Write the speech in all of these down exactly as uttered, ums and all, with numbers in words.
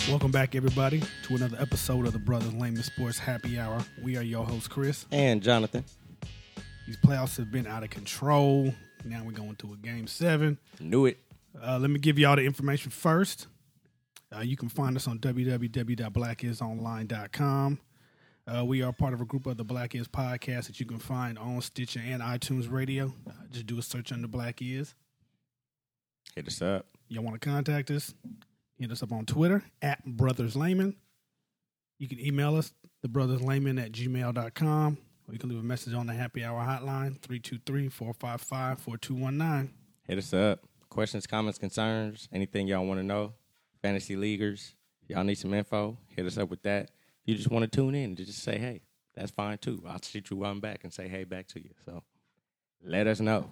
Welcome back, everybody, to another episode of the Brothers Layman Sports Happy Hour. We are your hosts, Chris and Jonathan. These playoffs have been out of control. Now we're going to a game seven. Knew it. Uh, let me give you all the information first. Uh, you can find us on w w w dot black is online dot com. Uh, we are part of a group of the Black Is podcast that you can find on Stitcher and iTunes Radio. Uh, just do a search under Black Is. Hit us up. Y'all want to contact us? Hit us up on Twitter, at Brothers Layman. You can email us, thebrotherslayman at gmail dot com. Or you can leave a message on the Happy Hour hotline, three two three, four five five, four two one nine. Hit us up. Questions, comments, concerns, anything y'all want to know. Fantasy leaguers, y'all need some info, hit us up with that. If you just want to tune in to just say, hey, that's fine too. I'll shoot you one back and say, hey, back to you. So let us know.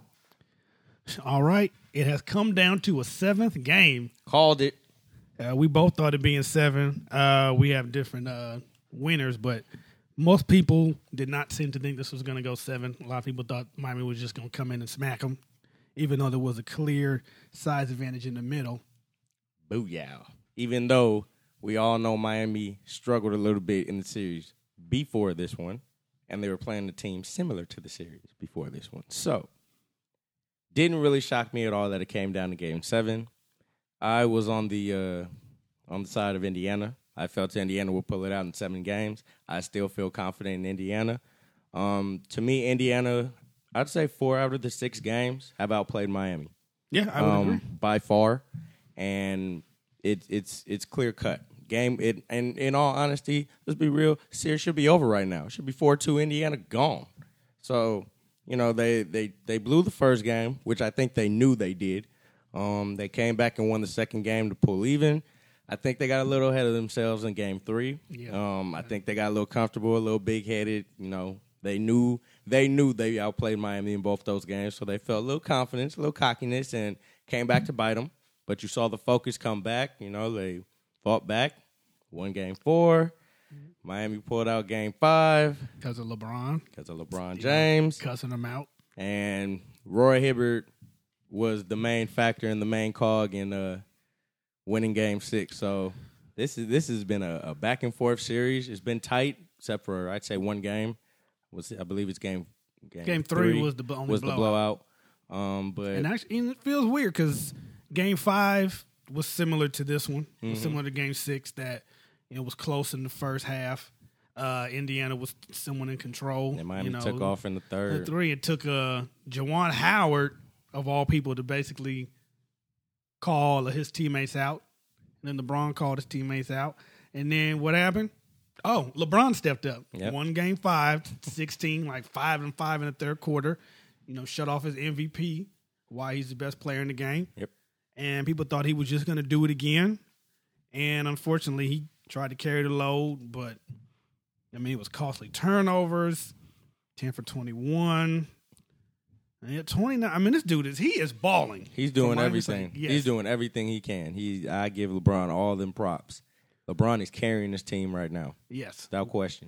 All right. It has come down to a seventh game. Called it. Uh, we both thought it being seven. Uh, we have different uh, winners, but most people did not seem to think this was going to go seven. A lot of people thought Miami was just going to come in and smack them, even though there was a clear size advantage in the middle. Booyah. Even though we all know Miami struggled a little bit in the series before this one, and they were playing a team similar to the series before this one. So, didn't really shock me at all that it came down to game seven. I was on the uh, on the side of Indiana. I felt Indiana would pull it out in seven games. I still feel confident in Indiana. Um, to me, Indiana, I'd say four out of the six games have outplayed Miami. Yeah, I would um, agree. By far. And it, it's it's clear cut. Game it and in all honesty, let's be real, series should be over right now. It should be four two Indiana gone. So, you know, they, they, they blew the first game, which I think they knew they did. Um, they came back and won the second game to pull even. I think they got a little ahead of themselves in game three. Yeah. Um, I think they got a little comfortable, a little big-headed. You know, they knew they knew they outplayed Miami in both those games, so they felt a little confidence, a little cockiness, and came back to bite them. But you saw the focus come back. You know, they fought back, won game four. Miami pulled out game five. Because of LeBron. Because of LeBron James. Cussing them out. And Roy Hibbert was the main factor and the main cog in uh, winning game six. So this is this has been a, a back and forth series. It's been tight, except for I'd say one game. Was I believe it's game game, Game three, three was the only was blowout. the blowout. Um, but And actually, and it feels weird because game five was similar to this one. It was Mm-hmm. similar to game six that you know was close in the first half. Uh, Indiana was somewhat in control. and Miami you know, took off in the The third. three, it took uh, Juwan Howard, of all people, to basically call his teammates out. And then LeBron called his teammates out. And then what happened? Oh, LeBron stepped up. Yep. Won game five, sixteen, like five and five in the third quarter. You know, shut off his M V P, why he's the best player in the game. Yep. And people thought he was just going to do it again. And unfortunately, he tried to carry the load, but, I mean, it was costly turnovers, ten for twenty-one. Yeah, twenty-nine. I mean, this dude is, he is balling. He's doing From everything. everything. Yes. He's doing everything he can. He I give LeBron all them props. LeBron is carrying this team right now, Yes. without question.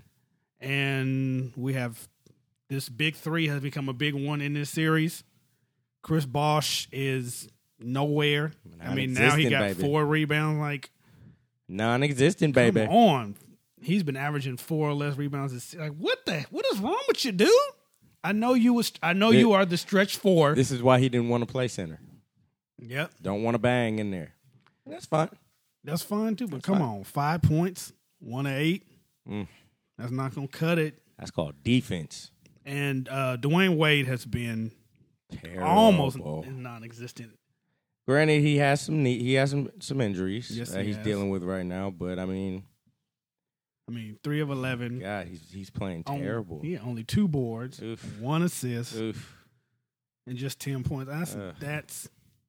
And we have this big three has become a big one in this series. Chris Bosh is nowhere. I mean, now he Non-existent, got baby. four rebounds. Like, Non-existent, baby. come on. He's been averaging four or less rebounds. This- Like, what the? What is wrong with you, dude? I know you was. I know This- you are the stretch four. This is why he didn't want to play center. Yep, Don't want to bang in there. That's fine. that's fine too. But That's come fine. on, five points, one to eight. Mm. That's not gonna cut it. That's called defense. And uh, Dwayne Wade has been Terrible. almost non-existent. Granted, he has some need, he has some some injuries Yes, that he he's has. dealing with right now. But I mean, I mean, three of eleven. God, he's he's playing On- terrible. Yeah, only two boards, Oof. one assist, Oof. and just ten points. That's Ugh. that's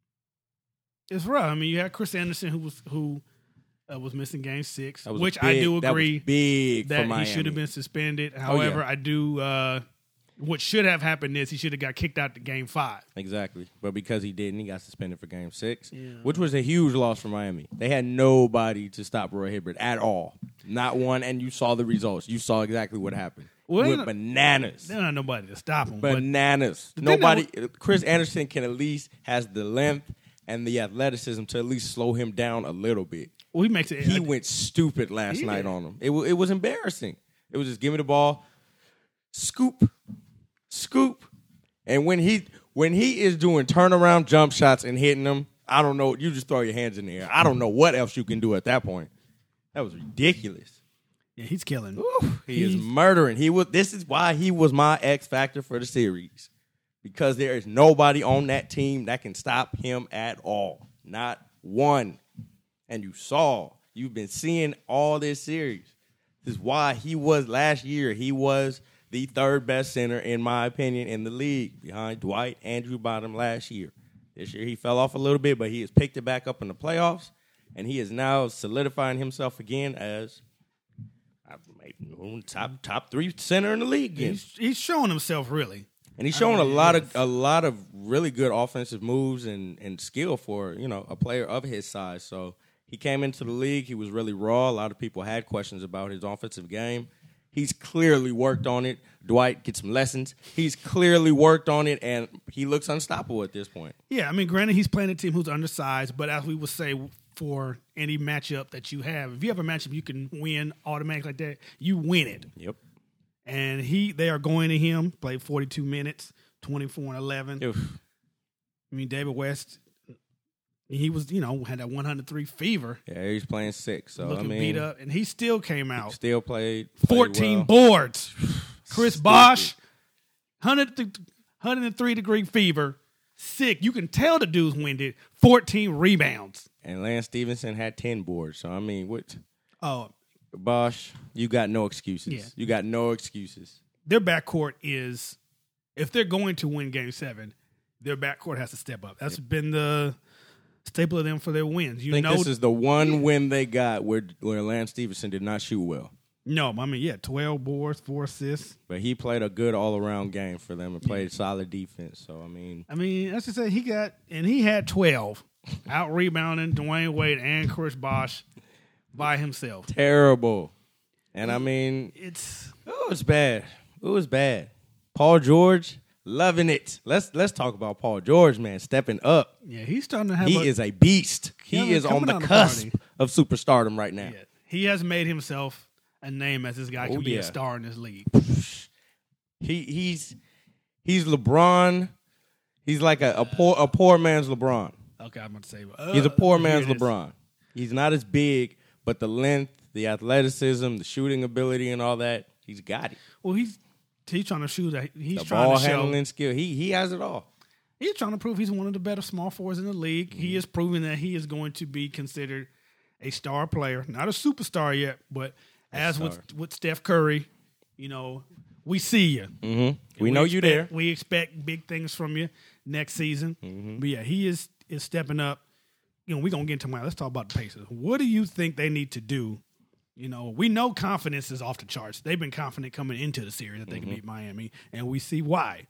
it's rough. I mean, you had Chris Anderson who was who uh, was missing game six, That was which big, I do that was agree big that for Miami. he should have been suspended. Oh, However, yeah. I do. Uh, what should have happened is he should have got kicked out to game five. Exactly. But because he didn't, he got suspended for game six, Yeah. which was a huge loss for Miami. They had nobody to stop Roy Hibbert at all. Not one, and you saw the results. You saw exactly what happened. Well, Went you know- bananas. There's not nobody to stop him. But Bananas. thing Nobody. Chris Anderson can at least has the length, and the athleticism to at least slow him down a little bit. Well, he makes it. He went stupid last Yeah. night on him. It, w- it was embarrassing. It was just give me the ball, scoop, scoop. And when he when he is doing turnaround jump shots and hitting them, I don't know. You just throw your hands in the air. I don't know what else you can do at that point. That was ridiculous. Yeah, he's killing. Ooh, he He's- is murdering. He was. This is why he was my X factor for the series, because there is nobody on that team that can stop him at all. Not one. And you saw, you've been seeing all this series. This is why he was last year. He was the third best center, in my opinion, in the league, behind Dwight and Drew Bottom last year. This year he fell off a little bit, but he has picked it back up in the playoffs, and he is now solidifying himself again as top top three center in the league again. He's, he's showing himself really. And he's showing a mean, lot yes. of a lot of really good offensive moves and, and skill for, you know, a player of his size. So he came into the league. He was really raw. A lot of people had questions about his offensive game. He's clearly worked on it. Dwight gets some lessons. He's clearly worked on it, and he looks unstoppable at this point. Yeah, I mean, granted, he's playing a team who's undersized, but as we would say, for any matchup that you have, if you have a matchup you can win automatically like that, you win it. Yep. And he, they are going to him. Played forty-two minutes, twenty-four and eleven. Oof. I mean, David West, he was, you know, had that one hundred three fever, Yeah, he's playing six. So looking I mean, beat up, and he still came out. still played, played fourteen well. boards. Chris Stupid. Bosh, one hundred three degree fever, sick. You can tell the dude's winded. fourteen rebounds. And Lance Stevenson had ten boards. So I mean, what? Oh, Bosh, you got no excuses. Yeah. You got no excuses. their backcourt is, if they're going to win Game Seven, their backcourt has to step up. That's been the staple of them for their wins. You I think know, this is the one win they got where where Lance Stevenson did not shoot well. no, I mean, yeah, twelve boards, four assists. But he played a good all-around game for them and played solid defense. So, I mean, I mean, that's just say he got, and he had twelve, out rebounding Dwayne Wade and Chris Bosh by himself. terrible. And, I mean, It's it was bad. It was bad. Paul George, loving it. Let's let's talk about Paul George, man, stepping up. yeah, he's starting to have. He a, is a beast. He Yeah, is on coming the down the cusp party. of superstardom right now. yeah, he has made himself a name as this guy can Oh, be yeah. a star in this league. He he's he's LeBron. He's like a, a poor a poor man's LeBron. Okay, I'm going to say uh, He's a poor here man's it is. LeBron. He's not as big, but the length, the athleticism, the shooting ability, and all that, he's got it. Well, he's he's trying to shoot. that He's The trying ball to show. handling skill, he he has it all. He's trying to prove he's one of the better small forwards in the league. Mm-hmm. He is proving that he is going to be considered a star player, not a superstar yet, but as with star. with Steph Curry, you know, we see you. Mm-hmm. We, know you expect- there. We expect big things from you next season. Mm-hmm. But yeah, he is is stepping up. You know, we're gonna get into my. Let's talk about the Pacers. What do you think they need to do? You know, we know confidence is off the charts. They've been confident coming into the series that they Mm-hmm. can beat Miami, and we see why.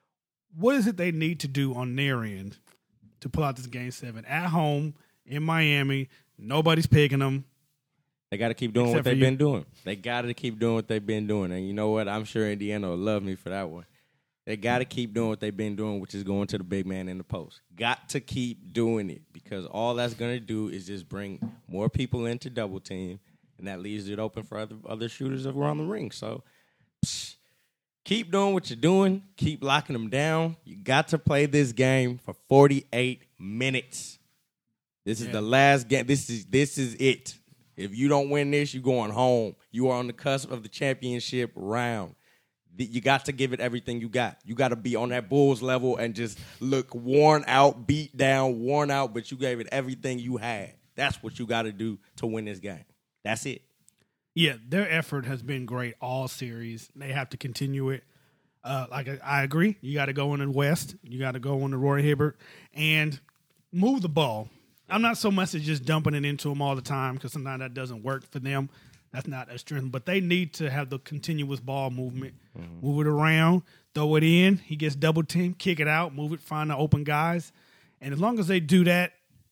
What is it they need to do on their end to pull out this game seven at home in Miami? Nobody's picking them. They got to keep doing Except what for they've you. been doing. They got to keep doing what they've been doing. And you know what? I'm sure Indiana will love me for that one. They got to keep doing what they've been doing, which is going to the big man in the post. Got to keep doing it, because all that's going to do is just bring more people into double team, and that leaves it open for other other shooters around the ring. So psh, keep doing what you're doing. Keep locking them down. You got to play this game for forty-eight minutes. This is Yeah. the last game. This is this is it. If you don't win this, you're going home. You are on the cusp of the championship round. The- You got to give it everything you got. You got to be on that Bulls level and just look worn out, beat down, worn out, but you gave it everything you had. That's what you got to do to win this game. That's it. Yeah, their effort has been great all series. They have to continue it. Uh, like I, I agree, you got to go in the West. You got to go on the Roy Hibbert and move the ball. I'm not so much as just dumping it into them all the time, because sometimes that doesn't work for them. That's not a strength. But they need to have the continuous ball movement. Mm-hmm. Move it around, throw it in. He gets double teamed, kick it out, move it, find the open guys. And as long as they do that,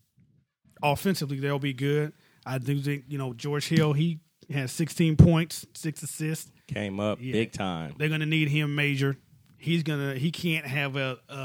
offensively, they'll be good. I do think, you know, George Hill, he has sixteen points, six assists. Came up Yeah. big time. They're going to need him major. He's going to, he can't have a, a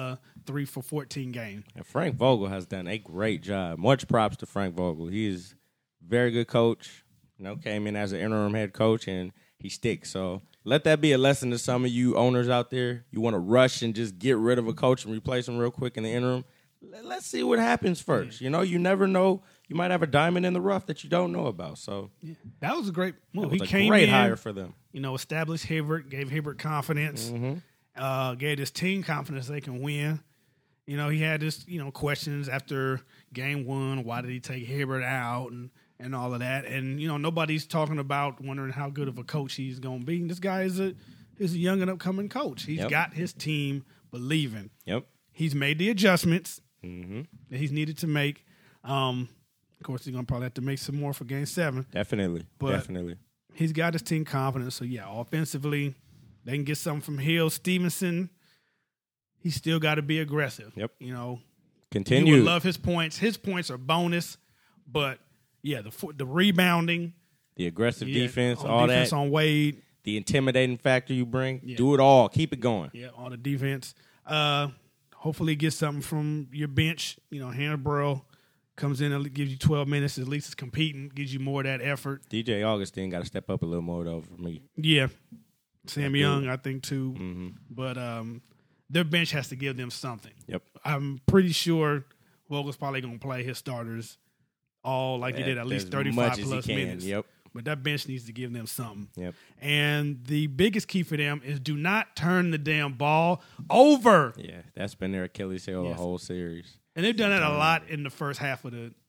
three for fourteen game. And Frank Vogel has done a great job. Much props to Frank Vogel. He is a very good coach. You know, came in as an interim head coach, and he sticks. So let that be a lesson to some of you owners out there. You want to rush and just get rid of a coach and replace him real quick in the interim. Let's see what happens first. You know, you never know. You might have a diamond in the rough that you don't know about. So yeah, that was a great move. He a came great in, hire for them. You know, established Hibbert, gave Hibbert confidence, Mm-hmm. uh, gave his team confidence they can win. You know, he had this, you know, questions after game one. Why did he take Hibbert out and, and all of that? And, you know, nobody's talking about wondering how good of a coach he's going to be. And this guy is a, is a young and upcoming coach. He's Yep. got his team believing. Yep. He's made the adjustments Mm-hmm. that he's needed to make. Um, of course, he's going to probably have to make some more for game seven. Definitely. But- Definitely. He's got his team confidence. So, yeah, offensively, they can get something from Hill. Stevenson, he's still got to be aggressive. Yep. You know, Continue. you would love his points. His points are bonus. But, yeah, the fo- the rebounding. the aggressive yeah, defense, on all defense that. on Wade. The intimidating factor you bring. Yeah. Do it all. Keep it going. Yeah, on the defense. Uh, hopefully get something from your bench. You know, Hannibal comes in and gives you twelve minutes. At least it's competing. Gives you more of that effort. D J Augustine got to step up a little more, though, for me. Yeah. Sam Yeah, Young, I think, too. Mm-hmm. But um, their bench has to give them something. Yep. I'm pretty sure Vogel's probably going to play his starters all like he did, at least As thirty-five much as he plus can. minutes. Yep. But that bench needs to give them something. Yep. And the biggest key for them is do not turn the damn ball over. Yeah, that's been their Achilles heel Yes. the whole series. And they've done that a lot in the first half of the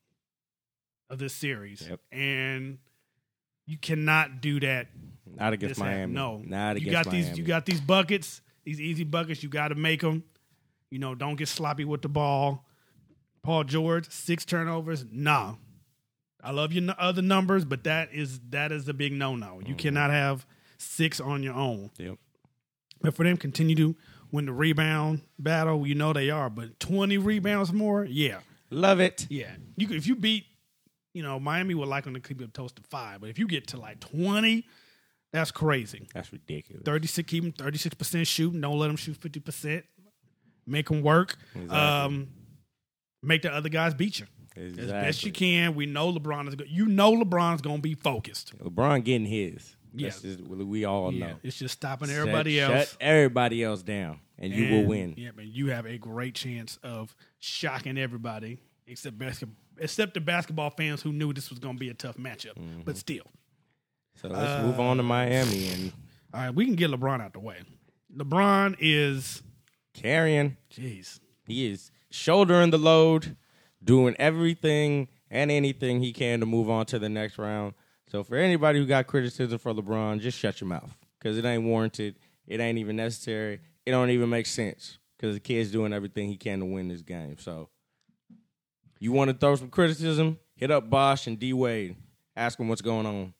of this series. Yep. And you cannot do that. Not against this half. Miami. No. Not against you got Miami. these you got these buckets, these easy buckets, you got to make them. You know, don't get sloppy with the ball. Paul George, six turnovers. Nah. I love your n- other numbers, but that is that is a big no-no. You Mhm. cannot have six on your own. Yep. But for them, continue to win the rebound battle. You know they are, but twenty rebounds more, yeah, Love it. yeah. You could, if you beat, you know, Miami would like them to keep it close to five, but if you get to like twenty, that's crazy. That's ridiculous. Thirty-six, keep them thirty-six percent shooting. Don't let them shoot fifty percent. Make them work. Exactly. Um, make the other guys beat you. Exactly. As best you can. We know LeBron is good. You know LeBron's going to be focused. LeBron getting his. Yeah. That's just, we all Yeah, know. it's just stopping Shut- everybody shut, else. everybody else down, and, you will win. Yeah, man, you have a great chance of shocking everybody except basketball, except the basketball fans who knew this was going to be a tough matchup. Mm-hmm. But still, So let's move on to Miami and all right, we can get LeBron out the way. LeBron is, carrying. jeez, He is shouldering the load, doing everything and anything he can to move on to the next round. So for anybody who got criticism for LeBron, just shut your mouth because it ain't warranted. It ain't even necessary. It don't even make sense because the kid's doing everything he can to win this game. So you want to throw some criticism, hit up Bosch and D-Wade. Ask him what's going on.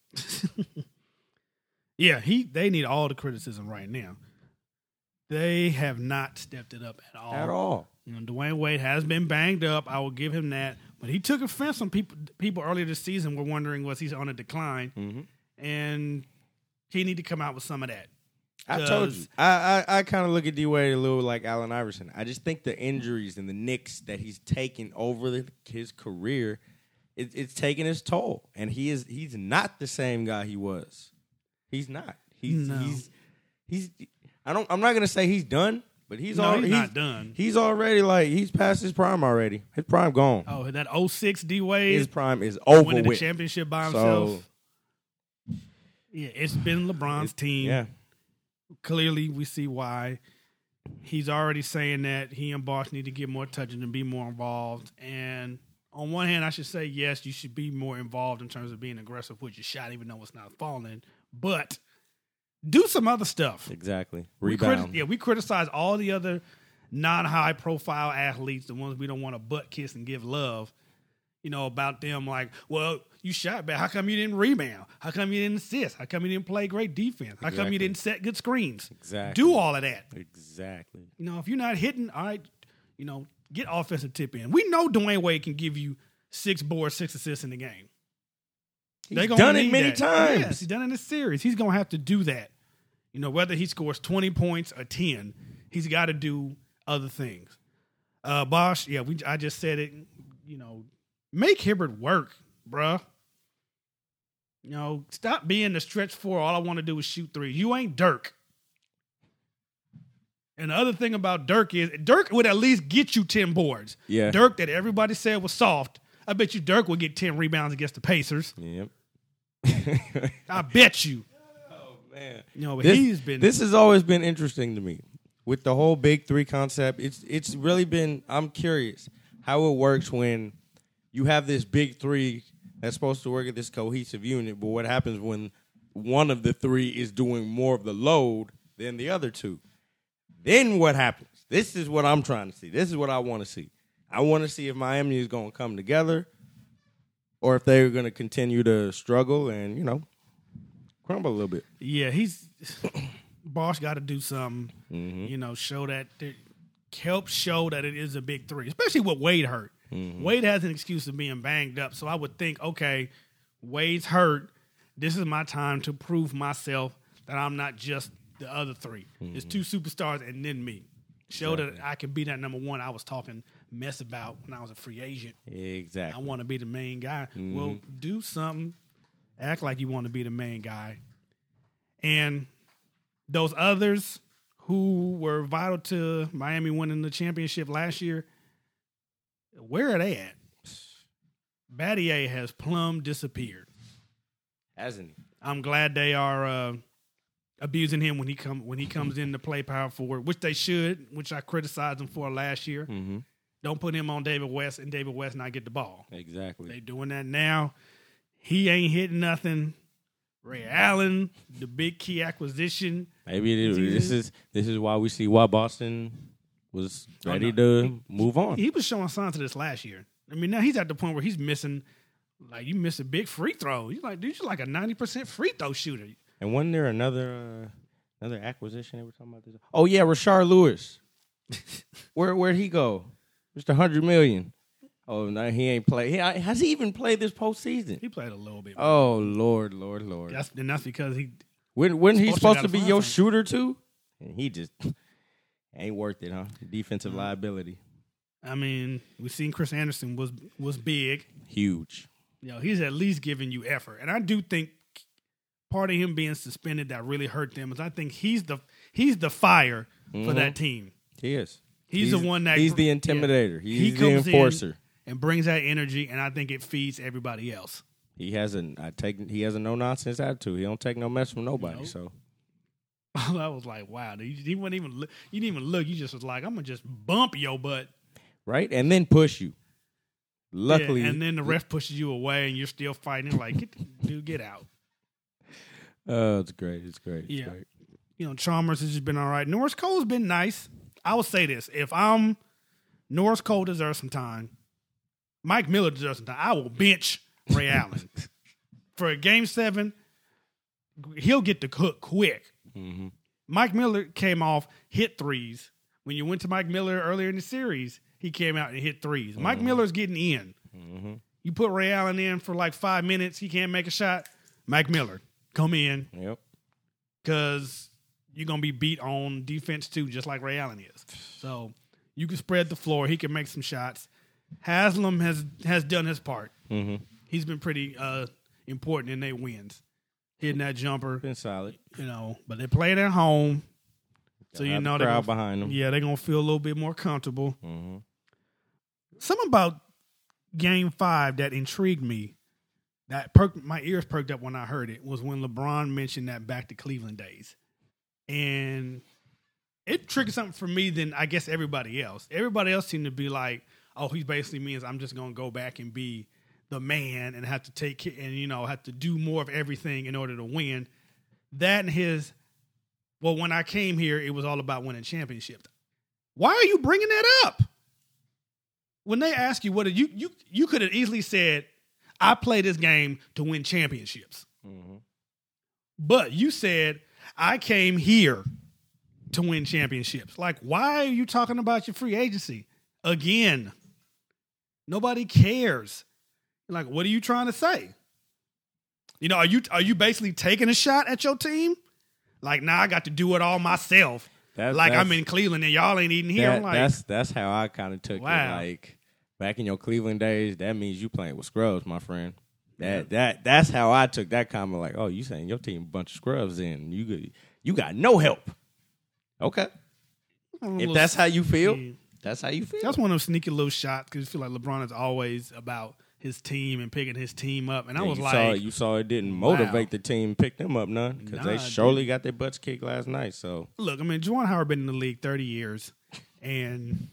yeah, he. They need all the criticism right now. They have not stepped it up at all. At all. You know, Dwayne Wade has been banged up. I will give him that. But he took offense when people people earlier this season were wondering was he on a decline, Mm-hmm. and he need to come out with some of that. I told you. I I, I kind of look at D-Wade a little like Allen Iverson. I just think the injuries and the nicks that he's taken over the, his career, it, it's taking its toll. And he is he's not the same guy he was. He's not. He's No. he's he's. I don't. I'm not gonna say he's done, but he's No, already he's not done. He's already like he's past his prime already. His prime gone. Oh, that oh six D Wade His prime is over winning the with. championship by So himself. Yeah, it's been LeBron's team. yeah, Clearly, we see why. He's already saying that he and Bosch need to get more touches and be more involved. And on one hand, I should say, yes, you should be more involved in terms of being aggressive with your shot, even though it's not falling. But do some other stuff. exactly. We Rebound. criti- yeah, we criticize all the other non-high profile athletes, the ones we don't want to butt kiss and give love, you know, about them like, well, you shot bad. How come you didn't rebound? How come you didn't assist? How come you didn't play great defense? How come Exactly. you didn't set good screens? Exactly. Do all of that. Exactly. You know, if you're not hitting, all right, you know, get offensive tip in. We know Dwayne Wade can give you six boards, six assists in the game. He's They gonna done it need many that. times. Yes, he's done it in this series. He's going to have to do that. You know, whether he scores twenty points or ten, he's got to do other things. Uh, Bosch, yeah, we. I just said it. You know, make Hibbert work, bruh. You know, stop being the stretch four. All I want to do is shoot three. You ain't Dirk. And the other thing about Dirk is Dirk would at least get you ten boards. Yeah. Dirk that everybody said was soft. I bet you Dirk would get ten rebounds against the Pacers. Yep. I bet you. Oh man. You know, but this, he's been This has always been interesting to me. With the whole big three concept, it's it's really been I'm curious how it works when you have this big three that's supposed to work at this cohesive unit, but what happens when one of the three is doing more of the load than the other two? Then what happens? This is what I'm trying to see. This is what I want to see. I want to see if Miami is going to come together or if they're going to continue to struggle and, you know, crumble a little bit. Yeah, he's Bosch got to do something, Mm-hmm. you know, show that, help show that it is a big three, especially with Wade hurt. Mm-hmm. Wade has an excuse of being banged up, so I would think, okay, Wade's hurt. This is my time to prove myself that I'm not just the other three. Mm-hmm. It's two superstars and then me. Show exactly. that I can be that number one I was talking mess about when I was a free agent. Exactly. I want to be the main guy. Mm-hmm. Well, do something. Act like you want to be the main guy. And those others who were vital to Miami winning the championship last year, where are they at? Battier has plumb disappeared. Hasn't he? I'm glad they are uh, abusing him when he come when he comes in to play power forward, which they should, which I criticized him for last year. Mm-hmm. Don't put him on David West and David West not get the ball. Exactly. They doing that now. He ain't hitting nothing. Ray Allen, the big key acquisition. Maybe it, this is this is why we see why Boston was ready oh, no. to he, move on. He was showing signs of this last year. I mean, now he's at the point where he's missing, like, you miss a big free throw. He's like, dude, you're like a ninety percent free throw shooter. And wasn't there another uh, another acquisition they were talking about this? Oh, yeah, Rashard Lewis. Where, where'd he go? Just a hundred million. Oh, no, he ain't played. He, has he even played this postseason? He played a little bit. Oh, Lord, Lord, Lord. That's, and that's because he... When, when he's supposed to be your shooter, too? And he just ain't worth it, huh? Defensive uh, liability. I mean, we've seen Chris Anderson was was big. Huge. You know, he's at least giving you effort. And I do think part of him being suspended that really hurt them is I think he's the he's the fire mm-hmm. for that team. He is. He's, he's the one that... He's the intimidator. Yeah, he's he the enforcer. And brings that energy, and I think it feeds everybody else. He has a I take he has a no nonsense attitude. He don't take no mess from nobody. Nope. So I was like, wow, dude, he wouldn't even look, you didn't even look. You just was like, I'm gonna just bump your butt, right, and then push you. Luckily, yeah, and then the ref pushes you away, and you're still fighting. Like, get, dude, get out. Oh, it's great. It's great. It's yeah, great. You know, Chalmers has just been all right. Norris Cole's been nice. I will say this: if I'm Norris Cole deserves some time. Mike Miller deserves some time. I will bench Ray Allen. For a game seven, he'll get the hook quick. Mm-hmm. Mike Miller came off, hit threes. When you went to Mike Miller earlier in the series, he came out and hit threes. Mm-hmm. Mike Miller's getting in. Mm-hmm. You put Ray Allen in for like five minutes, he can't make a shot. Mike Miller, come in. Yep. Because you're going to be beat on defense too, just like Ray Allen is. So you can spread the floor. He can make some shots. Haslam has, has done his part. Mm-hmm. He's been pretty uh, important in their wins. Hitting that jumper. Been solid. You know, but they're playing at home. So you know the crowd gonna, behind them. Yeah, they're going to feel a little bit more comfortable. Mm-hmm. Something about game five that intrigued me, that perked, my ears perked up when I heard it, was when LeBron mentioned that back to Cleveland days. And it triggered something for me than I guess everybody else. Everybody else seemed to be like, oh, he basically means I'm just going to go back and be the man and have to take and, you know, have to do more of everything in order to win. That and his, well, when I came here, it was all about winning championships. Why are you bringing that up? When they ask you, what did you, you, you could have easily said, I play this game to win championships. Mm-hmm. But you said, I came here to win championships. Like, why are you talking about your free agency again? Nobody cares. Like, what are you trying to say? You know, are you are you basically taking a shot at your team? Like, now nah, I got to do it all myself. That's, like that's, I'm in Cleveland and y'all ain't eating here. that, I'm like, that's that's how I kind of took wow. it. Like back in your Cleveland days, that means you playing with scrubs, my friend. That that that's how I took that comment. Like, oh, you saying your team a bunch of scrubs in? You got, you got no help. Okay, if that's how you feel, yeah. that's how you feel. That's one of those sneaky little shots because you feel like LeBron is always about his team and picking his team up. And yeah, I was you like, saw, you saw it didn't motivate wow. the team, pick them up none because nah, they surely got their butts kicked last night. So look, I mean, Juwan Howard been in the league thirty years, and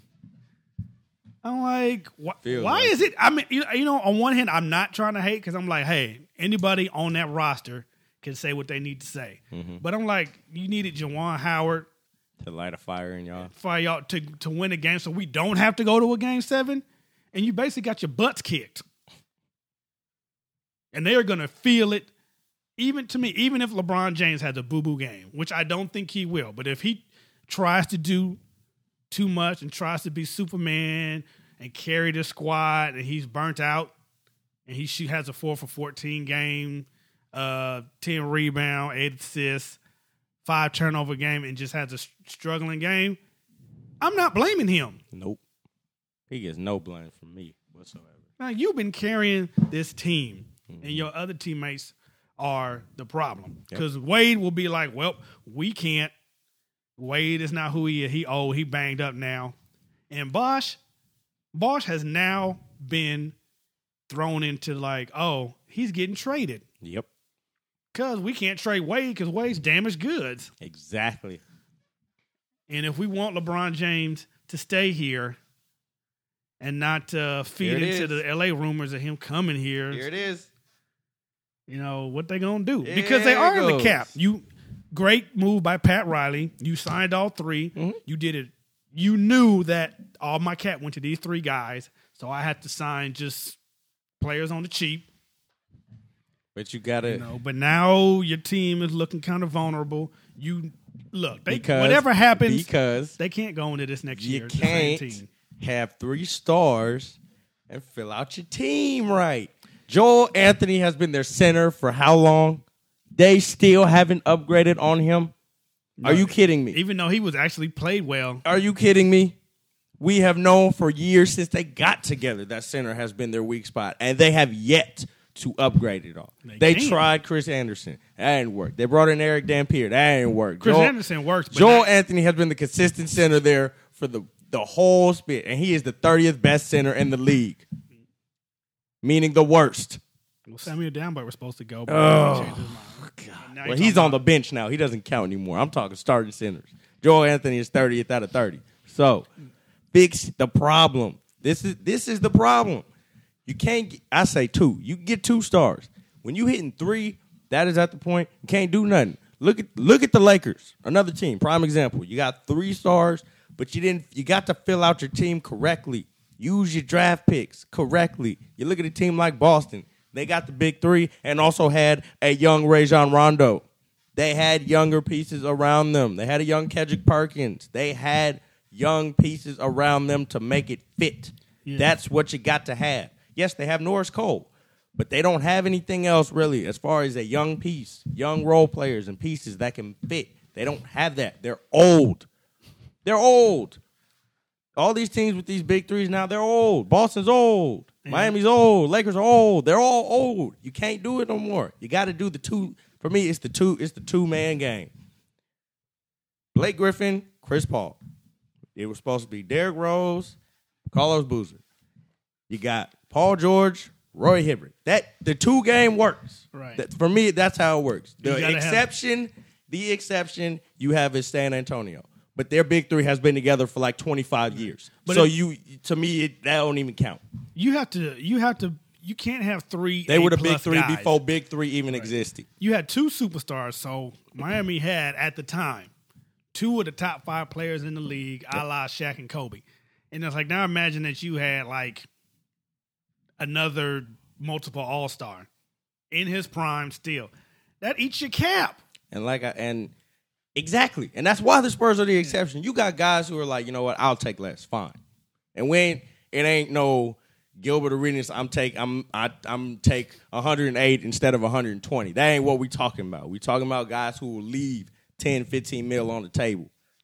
I'm like, wh- why like is it? I mean, you, you know, on one hand, I'm not trying to hate because I'm like, hey, anybody on that roster can say what they need to say. Mm-hmm. But I'm like, you needed Juwan Howard to light a fire in y'all, fire y'all to to win a game, so we don't have to go to a game seven, and you basically got your butts kicked, and they are gonna feel it. Even to me, even if LeBron James has a boo boo game, which I don't think he will, but if he tries to do too much and tries to be Superman and carry the squad and he's burnt out and he she has a four for fourteen game, uh, ten rebound, eight assists, five turnover game and just has a struggling game, I'm not blaming him. Nope. He gets no blame from me whatsoever. Now, you've been carrying this team mm-hmm. and your other teammates are the problem. Because yep. Wade will be like, well, we can't. Wade is not who he is. He old. He banged up now. And Bosh, Bosh has now been thrown into like, oh, he's getting traded. Yep. Because we can't trade Wade because Wade's damaged goods. Exactly. And if we want LeBron James to stay here and not uh, feed into is. the L A rumors of him coming here. Here it is. You know, what they going to do? Here because they are goes. in the cap. You Great move by Pat Riley. You signed all three. Mm-hmm. You did it. You knew that all my cap went to these three guys, so I had to sign just players on the cheap. But you got to, you know. But now your team is looking kind of vulnerable. You look, they, because, whatever happens, because they can't go into this next you year. You can't team. have three stars and fill out your team right. Joel Anthony has been their center for how long? They still haven't upgraded on him? No, are you kidding me? Even though he was actually played well. Are you kidding me? We have known for years since they got together that center has been their weak spot, and they have yet to upgrade it all. They, they tried Chris Anderson. That didn't work. They brought in Eric Dampier. That didn't work. Chris Joel, Anderson works. But Joel not- Anthony has been the consistent center there for the, the whole spit, and he is the thirtieth best center in the league, meaning the worst. Well, Samuel Downboy was supposed to go. But oh, God. Well, he's on the bench now. He doesn't count anymore. I'm talking starting centers. Joel Anthony is thirtieth out of thirty. So, fix the problem. This is this is the problem. You can't get, I say two. You get two stars. When you hitting three, that is at the point you can't do nothing. Look at look at the Lakers, another team, prime example. You got three stars, but you didn't. You got to fill out your team correctly. Use your draft picks correctly. You look at a team like Boston. They got the big three and also had a young Rajon Rondo. They had younger pieces around them. They had a young Kendrick Perkins. They had young pieces around them to make it fit. Yeah. That's what you got to have. Yes, they have Norris Cole, but they don't have anything else really as far as a young piece, young role players and pieces that can fit. They don't have that. They're old. They're old. All these teams with these big threes now, they're old. Boston's old. Mm-hmm. Miami's old. Lakers are old. They're all old. You can't do it no more. You got to do the two. For me, it's the two. It's the two-man game. Blake Griffin, Chris Paul. It was supposed to be Derrick Rose, Carlos Boozer. You got Paul George, Roy Hibbert. That the two game works. Right. That, for me, that's how it works. The You exception, have- the exception you have is San Antonio. But their big three has been together for like twenty-five years. But so it, you, to me, it, that don't even count. You have to. You have to. You can't have three. They were the A-plus big three guys. before big three even Right. existed. You had two superstars. So Miami had at the time two of the top five players in the league, a la Shaq and Kobe. And it's like now imagine that you had like another multiple All Star in his prime still. That eats your cap. And like I, and exactly, and that's why the Spurs are the exception. You got guys who are like, you know what, I'll take less, fine. And we ain't, it ain't no Gilbert Arenas. I'm take I'm I, I'm take one hundred eight instead of one hundred twenty. That ain't what we talking about. We talking about guys who will leave ten, fifteen mil on the table.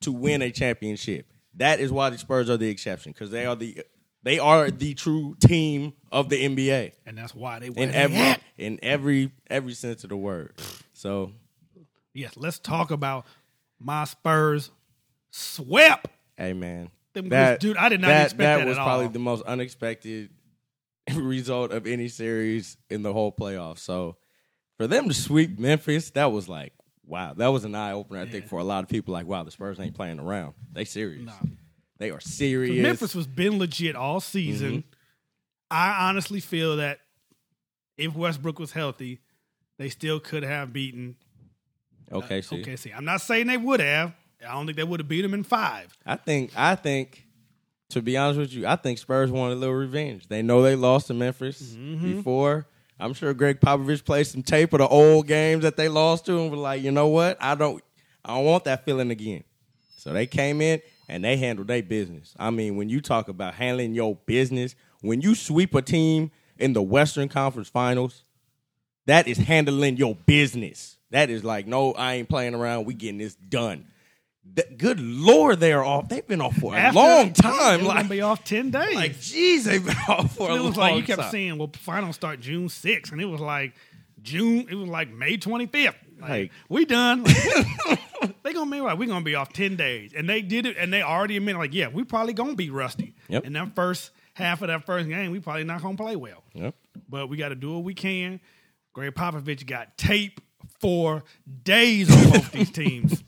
to win a championship. That is why the Spurs are the exception, because they are the they are the true team of the N B A, and that's why they in every in every every sense of the word. So, yes, let's talk about my Spurs swept. Hey man, Them that, dude, I did not that, expect that, that was at probably all. the most unexpected result of any series in the whole playoffs. So, for them to sweep Memphis, that was like, wow, that was an eye opener. I yeah. think for a lot of people, like, wow, the Spurs ain't playing around. They serious. Nah. They are serious. Memphis was been legit all season. Mm-hmm. I honestly feel that if Westbrook was healthy, they still could have beaten O K C. Uh, O K C. I'm not saying they would have. I don't think they would have beat them in five. I think, I think, to be honest with you, I think Spurs wanted a little revenge. They know they lost to Memphis mm-hmm. before. I'm sure Greg Popovich played some tape of the old games that they lost to and was like, you know what? I don't, I don't want that feeling again. So they came in and they handled their business. I mean, when you talk about handling your business, when you sweep a team in the Western Conference Finals, that is handling your business. That is like, no, I ain't playing around. We getting this done. The, good Lord, they are off. They've been off for a After, long time. They're like, gonna be off ten days. Like, geez, they've been off for a long time. It was like you kept time. saying, "Well, finals start June sixth," and it was like June. It was like May twenty-fifth. Like, like we done. Like, they gonna be like, we gonna be off ten days, and they did it, and they already admitted, like, yeah, we probably gonna be rusty. Yep. In that first half of that first game, we probably not gonna play well. Yep. But we got to do what we can. Greg Popovich got tape for days on both these teams.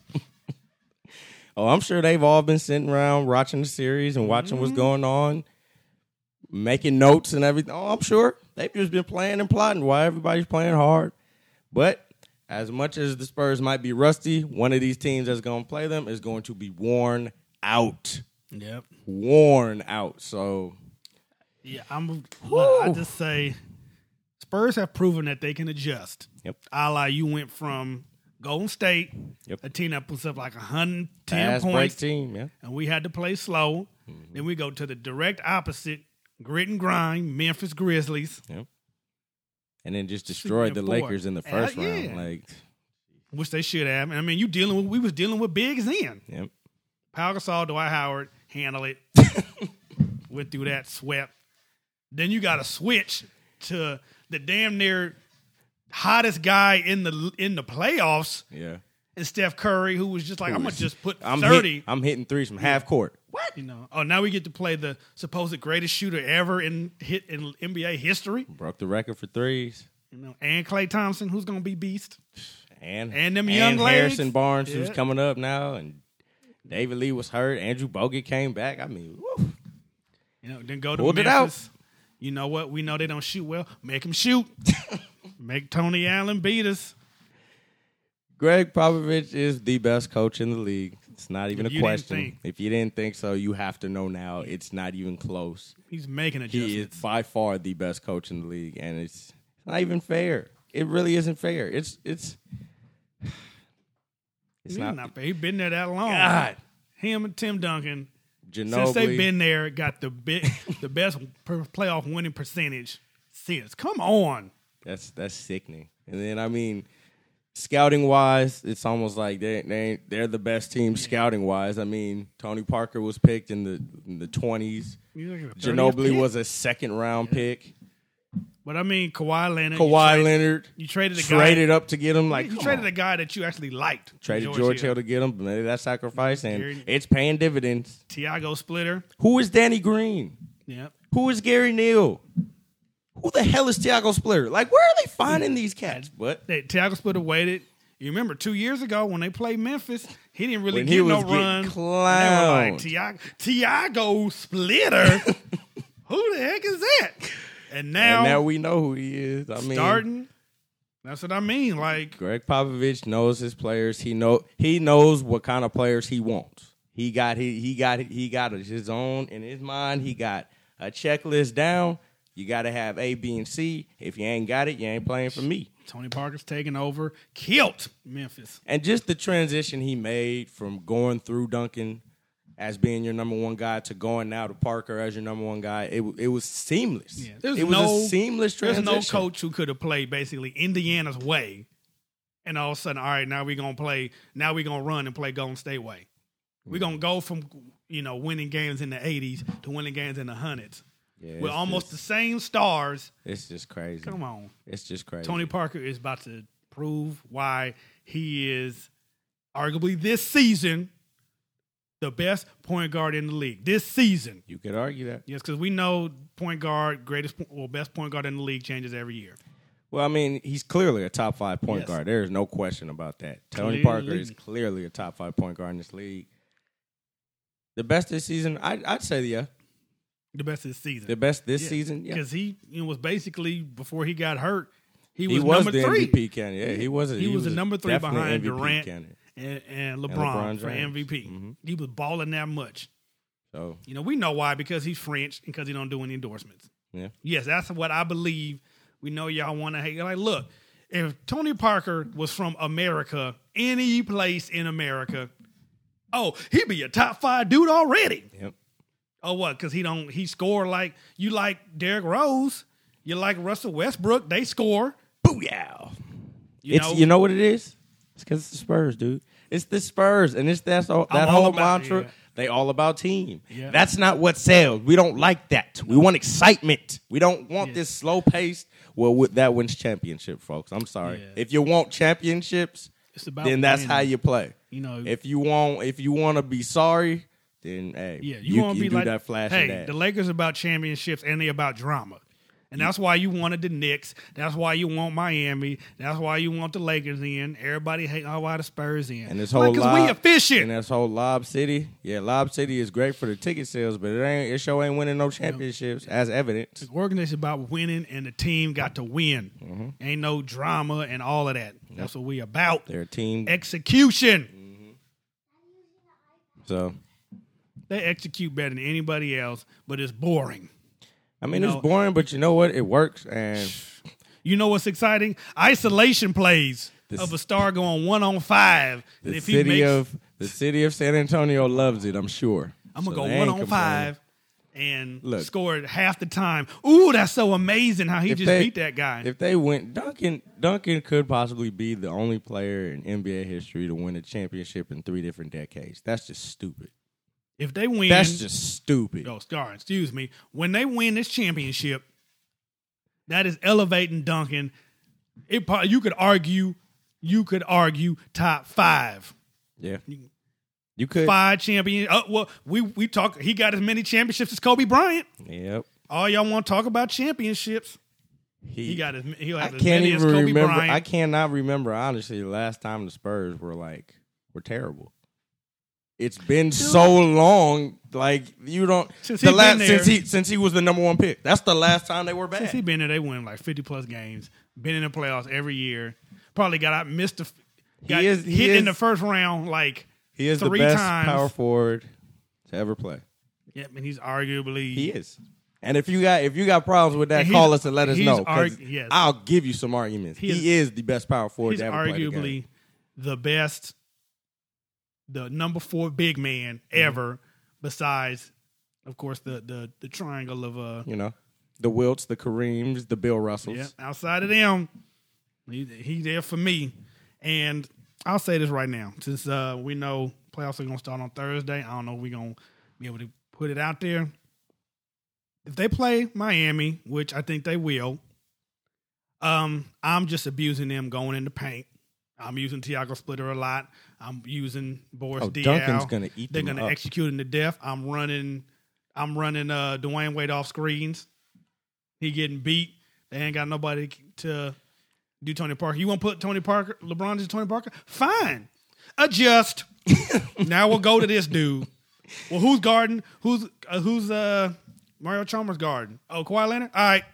Oh, I'm sure they've all been sitting around watching the series and watching mm-hmm. what's going on, making notes and everything. Oh, I'm sure they've just been playing and plotting while everybody's playing hard. But as much as the Spurs might be rusty, one of these teams that's going to play them is going to be worn out. Yep. Worn out. So, yeah, I'm. Well, I just say Spurs have proven that they can adjust. Yep. A la you went from Golden State, yep. a team that puts up like one hundred ten Pass points, team, yeah. and we had to play slow. Mm-hmm. Then we go to the direct opposite, grit and grind, Memphis Grizzlies. Yep. And then just destroyed the Lakers in the first uh, yeah. round, like which they should have. I mean, you dealing with we was dealing with bigs then. Yep. Pau Gasol, Dwight Howard, handle it. Went through that, swept. Then you got to switch to the damn near hottest guy in the in the playoffs. Yeah. And Steph Curry, who was just like, Ooh, I'm gonna just put I'm thirty. Hit, I'm hitting threes from yeah. half court. What? You know? Oh, now we get to play the supposed greatest shooter ever in hit in N B A history. Broke the record for threes. You know, and Klay Thompson, who's gonna be beast. And and them young and ladies. Harrison Barnes, yeah. who's coming up now, and David Lee was hurt. Andrew Bogut came back. I mean, woo. You know, then go to Pulled Memphis. It out. You know what? We know they don't shoot well. Make them shoot. Make Tony Allen beat us. Greg Popovich is the best coach in the league. It's not even if a question. If you didn't think so, you have to know now. It's not even close. He's making adjustments. He is by far the best coach in the league, and it's not even fair. It really isn't fair. It's it's it's not, not fair. He's been there that long. God. Him and Tim Duncan, Ginobili. Since they've been there, got the big, the best playoff winning percentage since. Come on. That's that's sickening. And then I mean, scouting wise, it's almost like they they they're the best team scouting wise. I mean, Tony Parker was picked in the in the twenties. Ginobili was a second round yeah. pick. But I mean, Kawhi Leonard. Kawhi you traded, Leonard. You traded a guy. Traded up to get him. Like you traded on. a guy that you actually liked. Traded George, George Hill. Hill to get him. But maybe that sacrifice, and Gary, it's paying dividends. Tiago Splitter. Who is Danny Green? Yep. Who is Gary Neal? Who the hell is Tiago Splitter? Like, where are they finding these cats? But Tiago Splitter waited. You remember two years ago when they played Memphis, he didn't really when get he was no run. Clowned. Like, Tiago, Tiago Splitter. Who the heck is that? And now, and now we know who he is. I mean, starting. That's what I mean. Like Greg Popovich knows his players. He know he knows what kind of players he wants. He got he he got he got his own in his mind. He got a checklist down. You got to have A, B, and C. If you ain't got it, you ain't playing for me. Tony Parker's taking over, killed Memphis, and just the transition he made from going through Duncan as being your number one guy to going now to Parker as your number one guy, it it was seamless. Yeah, it was no, a seamless transition. There's no coach who could have played basically Indiana's way, and all of a sudden, all right, now we're gonna play. Now we're gonna run and play Golden State way. We're gonna go from you know winning games in the eighties to winning games in the hundreds. Yeah, with almost just, the same stars. It's just crazy. Come on. It's just crazy. Tony Parker is about to prove why he is arguably this season the best point guard in the league. This season. You could argue that. Yes, because we know point guard, greatest or best point guard in the league changes every year. Well, I mean, he's clearly a top five point Yes. guard. There is no question about that. Tony Clearly. Parker is clearly a top five point guard in this league. The best this season, I, I'd say, yeah. The best this season. The best this Yeah, season, yeah. Because he you know, was basically, before he got hurt, he was, He was number the three. M V P candidate. Yeah, he was. A, He, was, a the number three definite behind M V P Durant candidate. and, and, LeBron LeBron for James. M V P. Mhm. He was balling that much. So You know, we know why, because he's French and because he don't do any endorsements. yeah, Yes, that's what I believe. We know y'all want to hate. Like, look, if Tony Parker was from America, any place in America, oh, he'd be a top five dude already. yep. Oh, what? Because he don't he score like you like Derrick Rose, you like Russell Westbrook. They score. Booyah! You it's know, you know what it is? It's because it's the Spurs, dude. It's the Spurs, and it's that's all, that I'm all whole about- mantra. yeah. They all about team. Yeah. That's not what sells. We don't like that. We want excitement. We don't want Yeah. this slow pace. Well, with, that wins championship, folks. I'm sorry. Yeah. If you want championships, It's about then that's winning. how you play. You know, If you want, if you want to be sorry, then hey, yeah, you, want to be do like that flash hey, and dash. the Lakers about championships and they about drama. And that's why you wanted the Knicks. That's why you want Miami. That's why you want the Lakers in. Everybody hate all why the Spurs in. And this whole because lob, we efficient. and this whole Lob City, yeah, Lob City is great for the ticket sales, but it ain't. It sure ain't winning no championships, as evidence. The organization about winning, and the team got to win. Mm-hmm. Ain't no drama and all of that. That's what we about. They're a team, Execution. so They execute better than anybody else, but it's boring. I mean You it's know- boring, but you know what? It works, and You know what's exciting? Isolation plays The of c- a star going one on five. the and if he city makes, of the city of San Antonio loves it. I'm sure. I'm gonna So go they one ain't on five and Look. score it half the time. Ooh, that's so amazing how he If just they- beat that guy. If they went, Duncan Duncan could possibly be the only player in N B A history to win a championship in three different decades. That's just stupid. If they win, That's just stupid. oh, Scar, excuse me. When they win this championship, that is elevating Duncan. It probably, you could argue, you could argue top five, Yeah, you could. five champion. Uh, well, we we talk. He got as many championships as Kobe Bryant. Yep. All y'all want to talk about championships? He got as he'll I have as can't many as even Kobe remember. Bryant. I cannot remember honestly the last time the Spurs were like were terrible. It's been so long. Like you don't Since the he been last there- since he since he was the number one pick. That's the last time they were Since he bad. been there, they win like fifty plus games. Been in the playoffs every year. Probably got out, missed the, got He is- he hit in is- the first round like He is three the best times. power forward to ever play. Yeah, and he's arguably He is. And if you got if you got problems with that, And call he's- us and let us he's know. 'cause argu- yes. I'll give you some arguments. He He, is- is, the best power forward he's to ever play the game. arguably the best, the number four big man ever. Besides, of course, the the the triangle of uh You know, the Wilts, the Kareems, the Bill Russells. yeah. Outside of them, he he there for me. And I'll say this right now, since uh, we know playoffs are gonna start on Thursday. I don't know if we're gonna be able to put it out there. If they play Miami, which I think they will, um, I'm just abusing them going in the paint. I'm using Tiago Splitter a lot. I'm using Boris Oh, Diaw. Duncan's gonna eat They're them gonna up. execute him to death. I'm running. I'm running uh, Dwayne Wade off screens. He getting beat. They ain't got nobody to do Tony Parker. You want to put Tony Parker, LeBron as Tony Parker? Fine. Adjust. Now we'll go to this dude. Well, who's guarding? Who's uh, who's uh Mario Chalmers guarding? Oh, Kawhi Leonard. All right.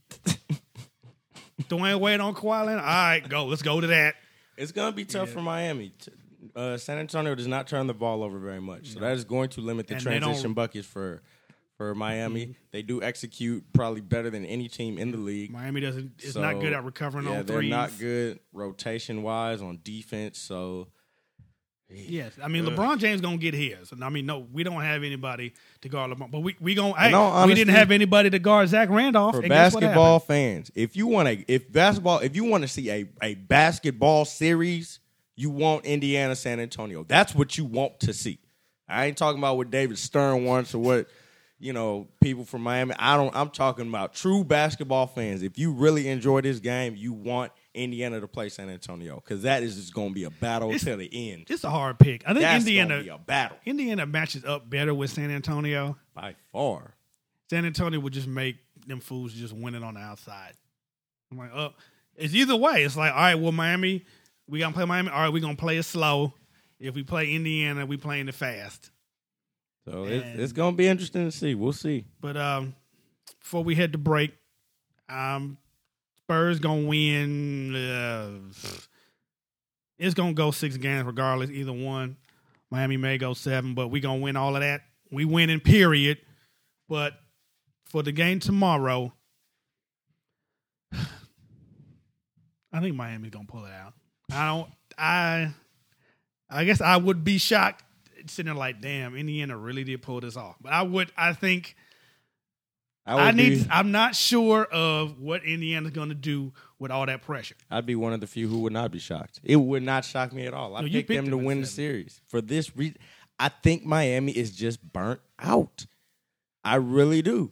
Dwayne Wade on Kawhi Leonard. All right, go. Let's go to that. It's going to be tough for Miami. T- Uh, San Antonio does not turn the ball over very much, so that is going to limit the And they don't- transition buckets for for Miami. They do execute probably better than any team in the league. Miami doesn't is So, not good at recovering yeah, on they're threes. not good rotation wise on defense. So Yes, I mean Ugh. LeBron James gonna get his. And I mean, no, we don't have anybody to guard LeBron, but we we gonna. Hey, all we honesty, didn't have anybody to guard Zach Randolph. for and guess what basketball happened? fans, if you want to, if basketball, if you want to see a a basketball series, you want Indiana San Antonio. That's what you want to see. I ain't talking about what David Stern wants or what, you know, people from Miami. I don't. I'm talking about true basketball fans. If you really enjoy this game, you want Indiana to play San Antonio because that is just going to be a battle till the end. It's a hard pick. I think That's Indiana gonna be a battle. Indiana matches up better with San Antonio. By far. San Antonio would just make them fools just win it on the outside. I'm like, oh, it's either way. It's like, all right, well, Miami, we gonna play Miami. All right, we gonna play it slow. If we play Indiana, we playing it fast. So and, it's, it's gonna be interesting to see. We'll see. But um, before we head to break, um, Spurs gonna win. Uh, it's gonna go six games regardless. Either one. Miami may go seven, but we gonna win all of that. We winning, period. But for the game tomorrow, I think Miami's gonna pull it out. I don't. I. I guess I would be shocked sitting there like, damn, Indiana really did pull this off. But I would. I think. I, I need. Be, I'm not sure of what Indiana's going to do with all that pressure. I'd be one of the few who would not be shocked. It would not shock me at all. I no, picked, picked them to win the series for this reason. I think Miami is just burnt out. I really do.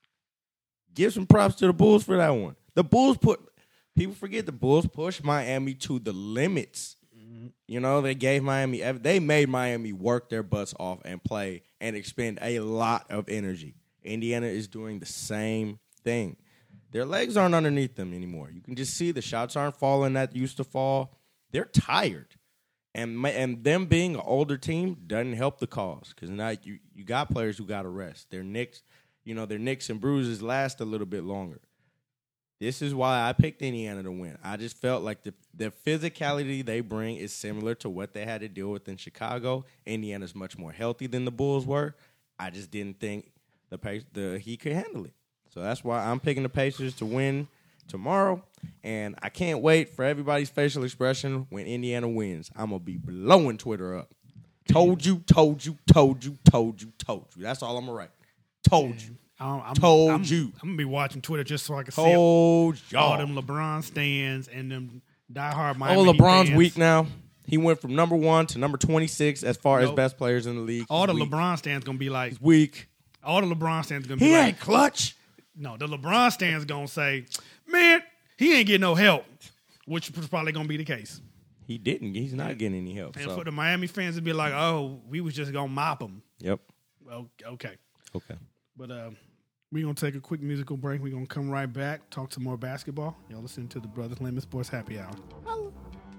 Give some props to the Bulls for that one. The Bulls put people forget the Bulls pushed Miami to the limits. Mm-hmm. You know, they gave Miami, they made Miami work their butts off and play and expend a lot of energy. Indiana is doing the same thing. Their legs aren't underneath them anymore. You can just see the shots aren't falling that used to fall. They're tired. And and them being an older team doesn't help the cause because now you, you got players who got to rest. Their nicks, you know, their nicks and bruises last a little bit longer. This is why I picked Indiana to win. I just felt like the, the physicality they bring is similar to what they had to deal with in Chicago. Indiana's much more healthy than the Bulls were. I just didn't think the pace, the he could handle it. So that's why I'm picking the Pacers to win tomorrow, and I can't wait for everybody's facial expression when Indiana wins. I'm going to be blowing Twitter up. Told you, told you, told you, told you, told you. That's all I'm going to write. Told you. I'm, I'm, told I'm, you. I'm going to be watching Twitter just so I can told see y'all. all them LeBron stands and them diehard Miami Oh, LeBron's fans. weak now. He went from number one to number twenty-six as far nope. as best players in the league. All He's the weak. LeBron stands going to be like. He's weak. All the LeBron stands going to be he like. He ain't clutch. No, the LeBron stands going to say, man, he ain't getting no help, which is probably going to be the case. He didn't. He's not getting any help. And so. for the Miami fans to be like, oh, we was just going to mop him. Yep. Well, okay. Okay. But uh, we're going to take a quick musical break. We're going to come right back, talk some more basketball. Y'all listen to the Brothers Lemon Sports Happy Hour. Hello.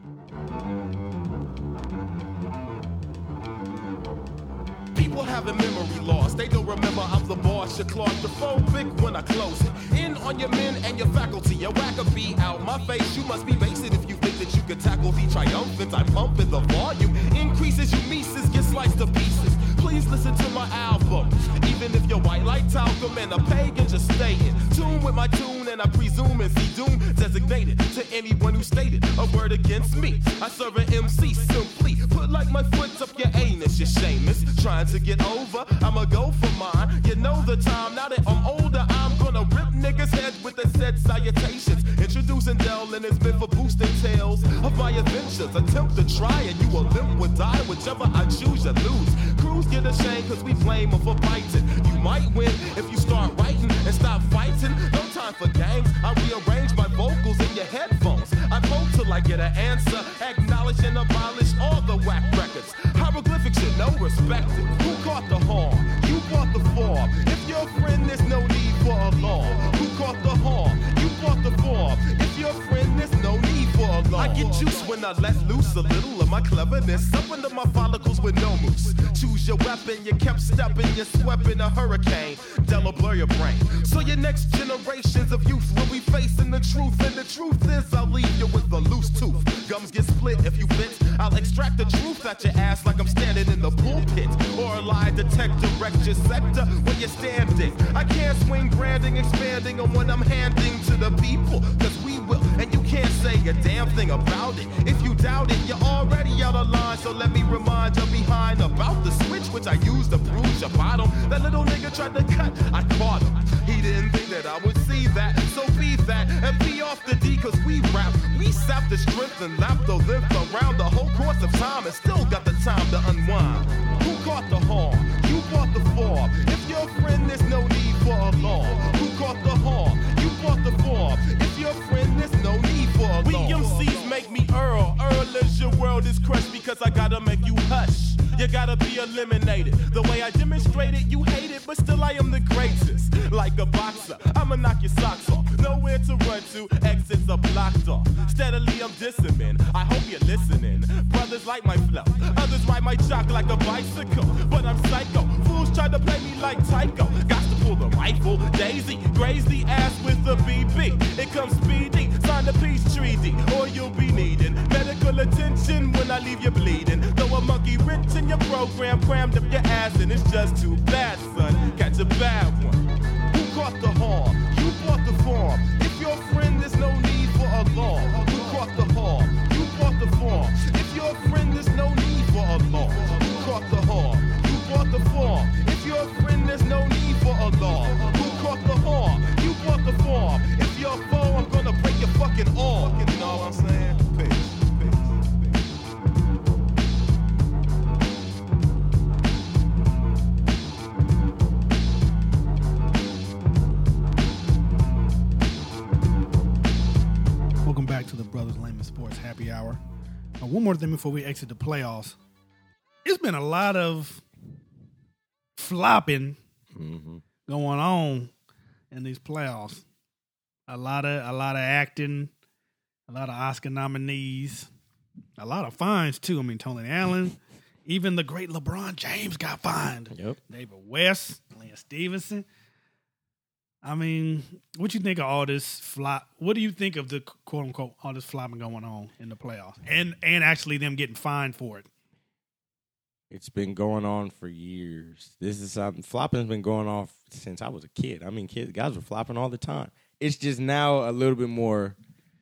People having memory loss. They don't remember I'm the boss. You're claustrophobic when I close it. In on your men and your faculty. Your wackaby out my face. You must be basic if you think that you could tackle the triumphant. I pump in the volume. Increases you Mises get sliced to pieces. Please listen to my album. Even if you're white like talcum and a pagan, just stay in tune with my tune. And I presume and see doom designated to anyone who stated a word against me. I serve an M C simply. Put like my foot up your anus, you shameless. Trying to get over, I'ma go for mine. You know the time, now that I'm older, I'm gonna rip niggas' heads with the said salutations. Introducing Dell and it's been for boosting tales of my adventures. Attempt to try and you will limp or die. Whichever I choose, you lose. Crews get ashamed cause we blame them for biting. You might win if you start writing and stop fighting. No time for games, I rearrange my vocals in your headphones. I vote till I get an answer. Acknowledge and abolish all the whack records. Hieroglyphics should know respected. Who caught the harm? You bought the form. If you're a friend, there's no need for alarm. Who caught the harm? You bought the form. If you're a friend, there's no need for alarm. I get juice when I let loose a little of my cleverness. Up under my follicles with no moose. Choose your weapon, you kept stepping, you swept in a hurricane. Della blur your brain. So your next generations of youth will be facing the truth. And the truth is, I'll leave you with a loose tooth. Gums get split if you fit. I'll extract the truth out your ass like I'm standing in the pulpit. Or a lie detector, wreck your sector where you're standing. I can't swing branding, expanding on what I'm handing to the people. Cause we will, and you can't say a damn thing about it. If you doubt it, you're already out of line. So let me remind you behind about the switch, which I used to bruise your bottom. That little nigga tried to cut, I caught him. He didn't think that I would see that. So be that and be off the D, cause we rap. We sap the strength and lap the length around the whole course of time and still got the time to unwind. Who caught the harm? You bought the form. If your friend, there's no need for alarm. Who caught the harm? You bought the form. If your friend, there's no need for alarm. We M Cs make me Earl. Earl is your world is crushed because I gotta make you hush. You gotta be eliminated. The way I demonstrated, you hate it, but still I am the greatest. Like a boxer, I'ma knock your socks off. Nowhere to run to, exits are blocked off. Steadily I'm dissing, man. I hope you're listening. Brothers like my flow, others ride my jock like a bicycle. But I'm psycho. Fools try to play me like Tycho. Got to pull the rifle. Daisy, graze the ass with a B B. It comes speedy, sign the peace treaty, or you'll be needing medical attention when I leave you bleeding. Throw a monkey wrench in your program, crammed up your ass, and it's just too bad, son. Catch a bad one. Who caught the harm? You bought the form. If your friend, there's no need for alarm. Who caught the harm? You bought the form. If your friend, there's no need for alarm. Who caught the harm? You bought the form. If your friend, there's no need for alarm. Who caught the harm? You bought the form. If you're a foe, I'm gonna break your fucking arm. You know what I'm saying? Peace. Welcome back to the Brothers Layman Sports Happy Hour. Uh, one more thing before we exit the playoffs. It's been a lot of flopping Mm-hmm. going on in these playoffs. A lot of a lot of acting, a lot of Oscar nominees, a lot of fines too. I mean, Tony Allen, even the great LeBron James got fined. Yep. David West, Lance Stevenson. I mean, what you think of all this flop? What do you think of the quote unquote all this flopping going on in the playoffs, and and actually them getting fined for it? It's been going on for years. This is something flopping's been going on since I was a kid. I mean, kids, guys were flopping all the time. It's just now a little bit more.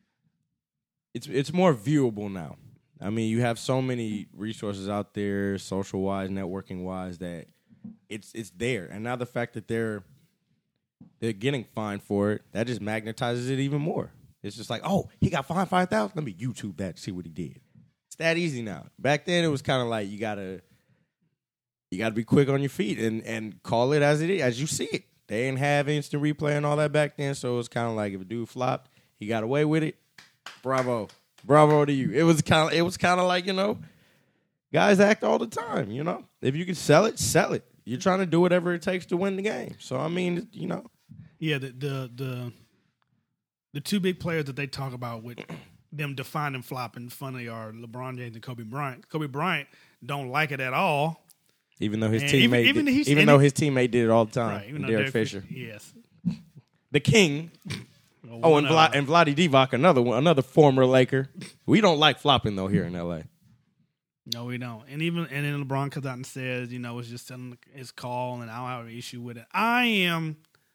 It's it's more viewable now. I mean, you have so many resources out there, social wise, networking wise, that it's it's there. And now the fact that they're they're getting fined for it, that just magnetizes it even more. It's just like, oh, he got fined five thousand. Let me YouTube that to see what he did. It's that easy now. Back then, it was kind of like you gotta. You got to be quick on your feet and, and call it as it is, as you see it. They didn't have instant replay and all that back then, so it was kind of like if a dude flopped, he got away with it. Bravo, bravo to you. It was kind of it was kind of like, you know, guys act all the time. You know, if you can sell it, sell it. You're trying to do whatever it takes to win the game. So I mean, you know, yeah. The the the, the two big players that they talk about with them defining flopping funny are LeBron James and Kobe Bryant. Kobe Bryant don't like it at all. Even though his And teammate, even- even did- he's- even and though he- his teammate did it all the time, Right, even though Derek Derek Fisher, Yes. the king. Well, Oh, one and of Vlad, them. and Vlade Divac, another one, another former Laker. We don't like flopping though here in L A. No, we don't. And even and then LeBron comes out and says, you know, it's just telling his call, and I don't have an issue with it. I am,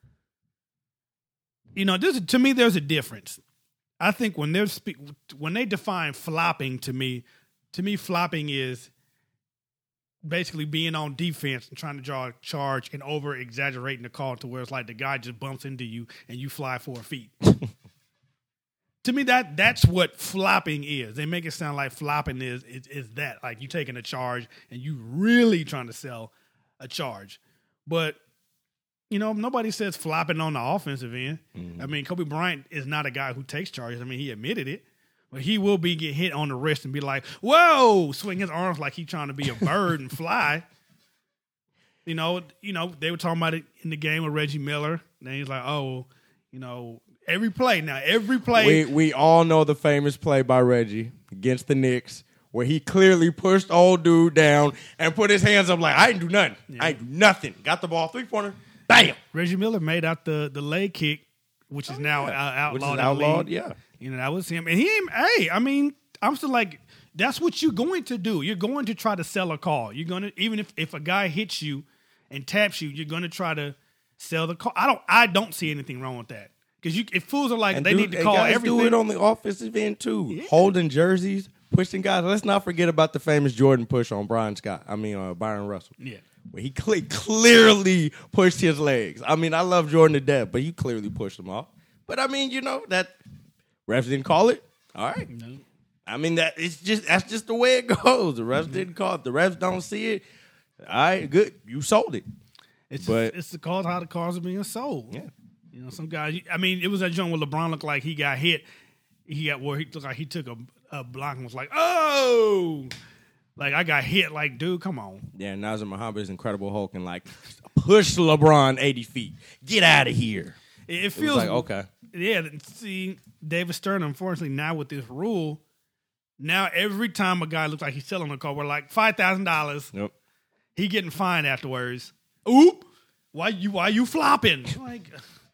you know, this to me, there's a difference. I think when they're spe- when they define flopping to me, to me, flopping is basically being on defense and trying to draw a charge and over exaggerating the call to where it's like the guy just bumps into you and you fly four feet. To me, that that's what flopping is. They make it sound like flopping is, is is that like you taking a charge and you really trying to sell a charge. But you know, nobody says flopping on the offensive end. Mm-hmm. I mean, Kobe Bryant is not a guy who takes charges. I mean, he admitted it. But he will be get hit on the wrist and be like, whoa, swing his arms like he's trying to be a bird and fly. You know, you know, they were talking about it in the game with Reggie Miller. And he's like, oh, you know, every play now, every play. We we all know the famous play by Reggie against the Knicks where he clearly pushed old dude down and put his hands up like, I ain't do nothing. Yeah. I ain't do nothing. Got the ball, three-pointer, bam. Reggie Miller made out the, the leg kick, which is oh, now yeah. outlawed. Which is outlawed, yeah. You know, that was him. And he, hey, I mean, I'm still like, that's what you're going to do. You're going to try to sell a call. You're going to, even if, if a guy hits you and taps you, you're going to try to sell the call. I don't, I don't see anything wrong with that. Because you, if fools are like, and they dude, need to call guys everything. do it on the offensive end too. Yeah. Holding jerseys, pushing guys. Let's not forget about the famous Jordan push on Brian Scott. I mean, uh, Byron Russell. Yeah. Where he cl- clearly pushed his legs. I mean, I love Jordan to death, but he clearly pushed them off. But I mean, you know, that refs didn't call it. All right. No. I mean, that it's just that's just the way it goes. The refs didn't call it. The refs don't see it. All right, good. You sold it. It's But- just, it's the cause how the cars are being sold. Yeah. You know, some guys. I mean, it was that joint where LeBron looked like he got hit. He got where he looked like he took a, a block and was like, "Oh, like I got hit." Like, dude, come on. Yeah, Nazir Muhammad's Incredible Hulk and like push LeBron eighty feet. Get out of here. It, it It was feels like, okay. Yeah. See, David Stern. Unfortunately, now with this rule, now every time a guy looks like he's selling a car, we're like five thousand dollars. Yep. He getting fined afterwards. Oop! Why you? Why you flopping? Like.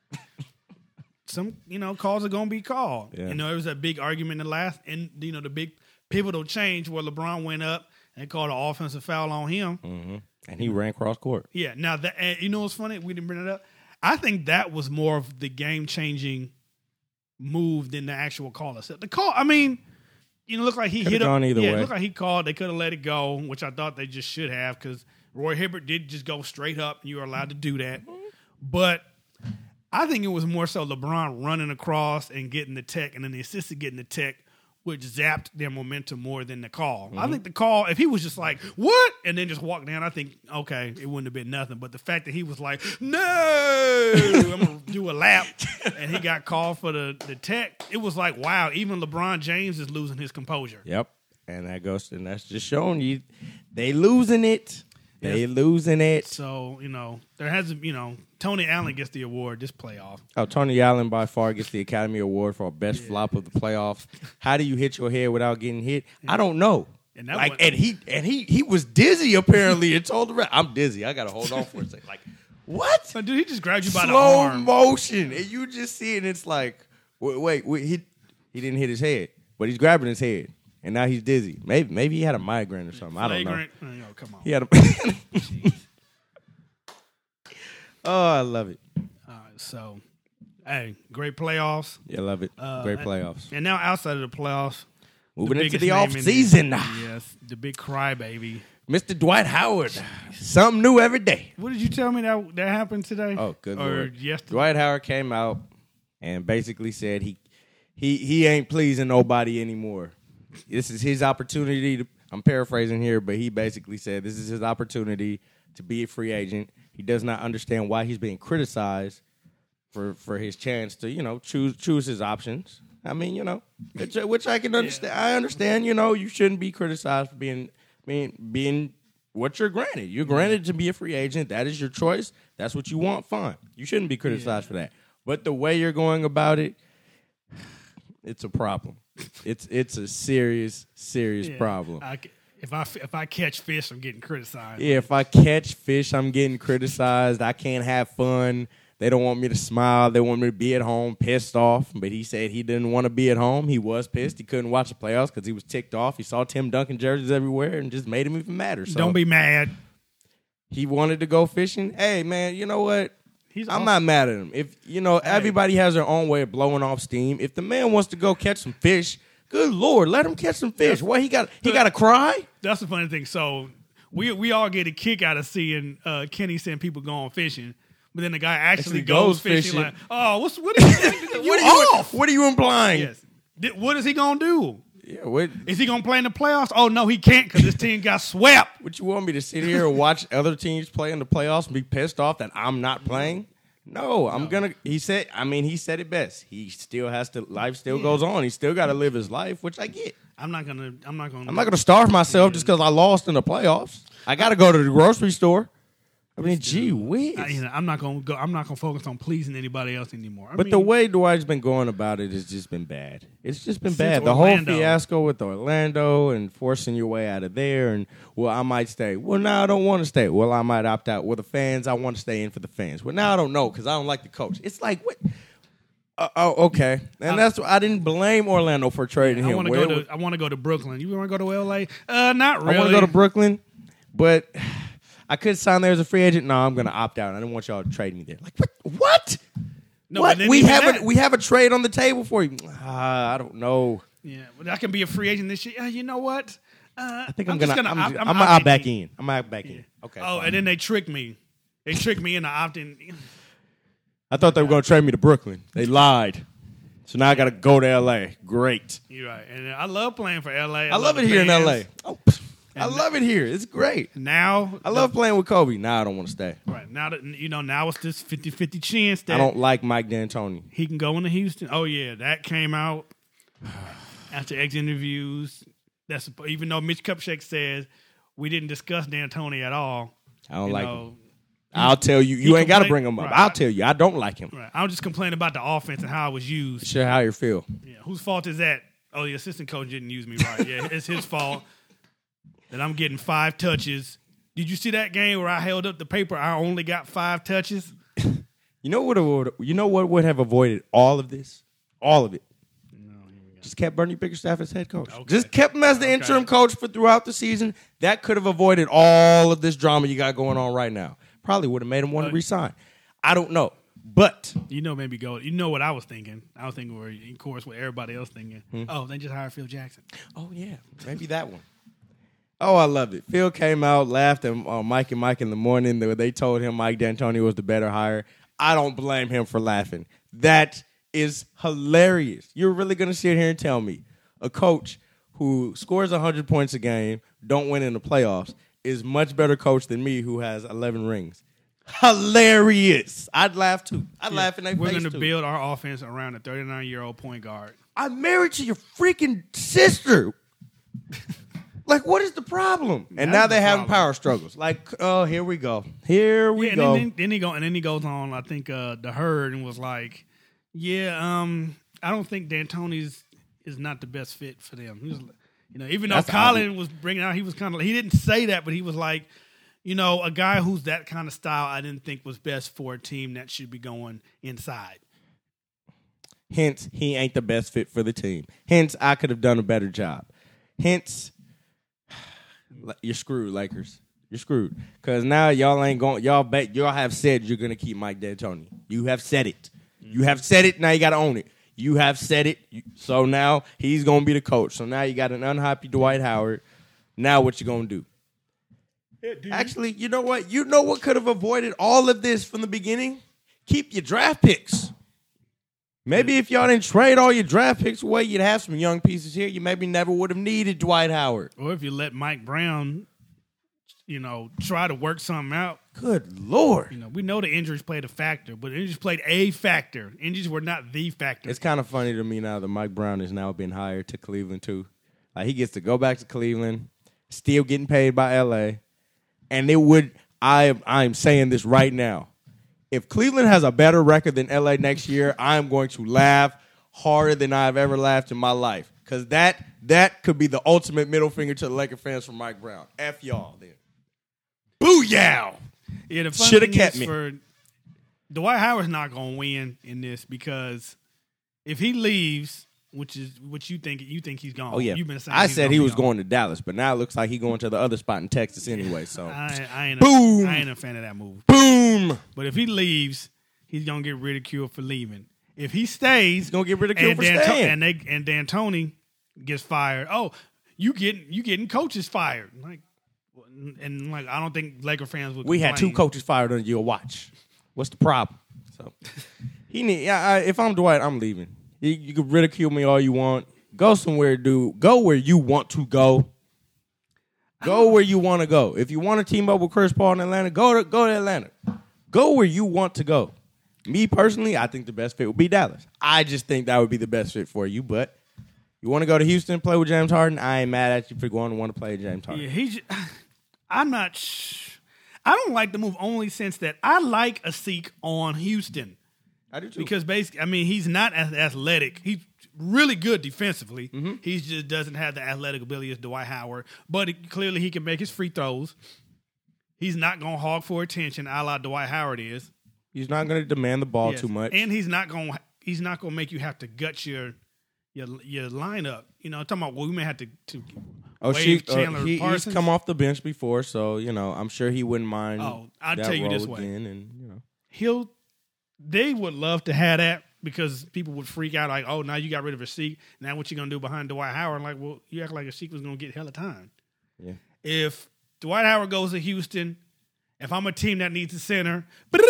Some, you know, calls are going to be called. Yeah. You know, there was a big argument in the last, and, you know, the big pivotal change where LeBron went up and called an offensive foul on him. Mm-hmm. And he ran cross court. Yeah. Now, that, and you know what's funny? We didn't bring it up. I think that was more of the game-changing move than the actual call itself. The call, I mean, you know, looked like he Could've hit gone up. either yeah, way. it looked like he called. They could have let it go, which I thought they just should have because Roy Hibbert did just go straight up, and you were allowed to do that. But I think it was more so LeBron running across and getting the tech, and then the assistant getting the tech, which zapped their momentum more than the call. Mm-hmm. I think the call, if he was just like, what? And then just walked down, I think, okay, it wouldn't have been nothing. But the fact that he was like, no, I'm going to do a lap, and he got called for the, the tech, it was like, wow, even LeBron James is losing his composure. Yep. And that goes, and that's just showing you they losing it. They Yes. losing it. So, you know, there hasn't, you know, Tony Allen gets the award this playoff. Oh, Tony Allen by far gets the Academy Award for best flop of the playoffs. How do you hit your head without getting hit? I don't know. And that like, one- and he and he he was dizzy apparently. And told the ref, "I'm dizzy. I got to hold on for a second." Like, what? So, dude, he just grabbed you by the Slow arm. motion, and you just see it. And it's like, wait, wait, wait, he he didn't hit his head, but he's grabbing his head, and now he's dizzy. Maybe maybe he had a migraine or something. I don't know. Flagrant. Oh, come on. He had a. Oh, I love it. All right, so, hey, great playoffs. Yeah, I love it. Uh, Great playoffs. And now outside of the playoffs, Moving into biggest the name off in there- season. Yes, the big crybaby. Mister Dwight Howard. Something new every day. What did you tell me that that happened today? Oh, good or Lord. yesterday? Dwight Howard came out and basically said he he he ain't pleasing nobody anymore. This is his opportunity to, I'm paraphrasing here, but he basically said this is his opportunity to be a free agent. He does not understand why he's being criticized for for his chance to, you know, choose choose his options. I mean, you know, which, which I can understand. I understand, you know, you shouldn't be criticized for being being being what you're granted. You're granted to be a free agent. That is your choice. That's what you want. Fine. You shouldn't be criticized for that. But the way you're going about it, it's a problem. It's it's a serious serious Yeah. problem. I c if I if I catch fish, I'm getting criticized. Yeah, if I catch fish, I'm getting criticized. I can't have fun. They don't want me to smile. They want me to be at home pissed off. But he said he didn't want to be at home. He was pissed. He couldn't watch the playoffs because he was ticked off. He saw Tim Duncan jerseys everywhere and just made him even madder. So Don't be mad. he wanted to go fishing. Hey, man, you know what? He's I'm awesome. not mad at him. If you know, everybody has their own way of blowing off steam. If the man wants to go catch some fish, good Lord, let him catch some fish. What he got? He got to cry? That's the funny thing. So we we all get a kick out of seeing uh, Kenny send people going fishing, but then the guy actually, Actually goes, goes fishing. fishing. Like, oh, what's what? Are you, you What are you? off? What are you implying? Yes. Th- What is he gonna do? Yeah. What? Is he gonna play in the playoffs? Oh no, he can't because his team got swept. Would you want me to sit here and watch other teams play in the playoffs and be pissed off that I'm not playing? No, I'm gonna. He said. I mean, he said it best. He still has to. Life still Yeah. goes on. He still got to live his life, which I get. I'm not gonna. I'm not gonna. I'm not gonna starve myself just because I lost in the playoffs. I got to go to the grocery store. I mean, gee whiz. I, you know, I'm not gonna go. I'm not gonna focus on pleasing anybody else anymore. I But mean, the way Dwight's been going about it has just been bad. It's just been Since bad. The Orlando. whole fiasco with Orlando and forcing your way out of there, and well, I might stay. Well, now I don't want to stay. Well, I might opt out. Well, the fans, I want to stay in for the fans. Well, now I don't know because I don't like the coach. It's like what? Uh, oh, okay. And that's I didn't blame Orlando for trading I him. want to Where go was- to. I want to go to Brooklyn. You want to go to L A? Uh, not really. I want to go to Brooklyn, but I could sign there as a free agent. No, I'm going to opt out. I didn't want y'all to trade me there. Like what? What? No, what? but then We even have that- a we have a trade on the table for you. Ah, I don't know. Yeah, but I can be a free agent this year. Uh, you know what? Uh, I think I'm, just gonna. I'm, opt- I'm, I'm I'm gonna opt opting back in. I'm gonna opt back in. Okay. Oh, fine. and then they tricked me. They tricked me into opting. I thought they were gonna trade me to Brooklyn. They lied. So now I got to go to L A. Great. You're right. And I love playing for L A. I, I love the it here in fans. L A. Oh, I love it here. It's great. Now I love playing with Kobe. Now I don't want to stay. Right. Now that you know, now it's this fifty-fifty chance that I don't like Mike D'Antoni. he can go into Houston. Oh yeah, that came out after exit interviews. That's even though Mitch Kupchak says we didn't discuss D'Antoni at all. I don't you like know, him. I'll tell you. You he ain't got to complain- bring him up. right. I'll tell you. I don't like him. Right. I was just complaining about the offense and how it was used. Sure, how you feel? Yeah. Whose fault is that? Oh, the assistant coach didn't use me right. Yeah, it's his fault that I'm getting five touches. Did you see that game where I held up the paper? I only got five touches. You know what? Would, you know what would have avoided all of this? All of it. No, Just kept Bernie Bickerstaff as head coach. Okay. Just kept him as the Okay. interim coach for throughout the season. That could have avoided all of this drama you got going on right now. Probably would have made him want to But- resign. I don't know. But You know, maybe go. You know what I was thinking. I was thinking, where, of course, what everybody else thinking. Hmm. Oh, they just hired Phil Jackson. oh yeah, maybe that one. Oh, I loved it. Phil came out, laughed at uh, Mike and Mike in the morning. They, they told him Mike D'Antoni was the better hire. I don't blame him for laughing. That is hilarious. You're really going to sit here and tell me a coach who scores one hundred points a game, don't win in the playoffs, is much better coach than me who has eleven rings. Hilarious. I'd laugh too. I'd laugh in their We're face going to too. build our offense around a thirty-nine-year-old point guard. I'm married to your freaking sister. Like, what is the problem? And That's now they're the having problem. power struggles. Like, oh, here we go. Here we yeah, go. and then, then he go and then he goes on. I think uh, the herd and was like, "Yeah, um, I don't think D'Antoni's is not the best fit for them." He was, you know, even though That's Colin obvious. was bringing out, he was kind of he didn't say that, but he was like, you know, a guy who's that kind of style, I didn't think was best for a team that should be going inside. Hence, he ain't the best fit for the team. Hence, I could have done a better job. Hence, you're screwed, Lakers. You're screwed. Because now y'all ain't going, y'all bet, y'all have said you're going to keep Mike D'Antoni. You have said it. You have said it, now you got to own it. You have said it, you, so now he's going to be the coach. So now you got an unhappy Dwight Howard. Now what you going to do? Actually, you know what? You know what could have avoided all of this from the beginning? Keep your draft picks. Maybe if y'all didn't trade all your draft picks away, you'd have some young pieces here. You maybe never would have needed Dwight Howard. Or if you let Mike Brown, you know, try to work something out. Good Lord. You know, we know the injuries played a factor, but injuries played a factor. Injuries were not the factor. It's kind of funny to me now that Mike Brown has now been hired to Cleveland, too. Like, he gets to go back to Cleveland, still getting paid by L A. And it would, I, I'm saying this right now. If Cleveland has a better record than L A next year, I'm going to laugh harder than I've ever laughed in my life. Because that that could be the ultimate middle finger to the Laker fans from Mike Brown. F y'all then. Booyah! Yeah, the fun Shoulda thing kept is me. for Dwight Howard's not going to win in this because if he leaves, which is what you think, you think he's gone. Oh, yeah. You've been saying I he's said gonna he be was gone. going to Dallas, but now it looks like he's going to the other spot in Texas anyway. So, I, I ain't Boom. A, I ain't a fan of that move. boom! But if he leaves, he's gonna get ridiculed for leaving. If he stays, He's going to get ridiculed and for D'Anto- staying. and they and D'Antoni gets fired. Oh, you getting you getting coaches fired? Like, and like I don't think Laker fans would. We had two complain. coaches fired under your watch. What's the problem? So he need. Yeah, I, if I'm Dwight, I'm leaving. You, you can ridicule me all you want. Go somewhere, dude. Go where you want to go. Go where you want to go. If you want to team up with Chris Paul in Atlanta, go to go to Atlanta. Go where you want to go. Me personally, I think the best fit would be Dallas. I just think that would be the best fit for you. But you want to go to Houston and play with James Harden? I ain't mad at you for going to want to play with James Harden. Yeah, he's. I'm not. Sh- I don't like the move only since that I like Asik on Houston I do too. because basically, I mean, he's not as athletic. He's really good defensively. Mm-hmm. He just doesn't have the athletic ability as Dwight Howard, but it, clearly he can make his free throws. He's not going to hog for attention, a la Dwight Howard is. He's not going to demand the ball Yes. too much. and he's not going. He's not going to make you have to gut your your your lineup. You know, I'm talking about well, we may have to to Oh, waive she, uh, Chandler he, he's Parsons. come off the bench before, so you know I'm sure he wouldn't mind. Oh, I'll that tell you role this way. again, and you know, He'll. They would love to have that because people would freak out like, oh, now you got rid of Asik. Now what you gonna do behind Dwight Howard? Like, well, you act like Asik was gonna get hella time. yeah. If Dwight Howard goes to Houston, if I'm a team that needs a center,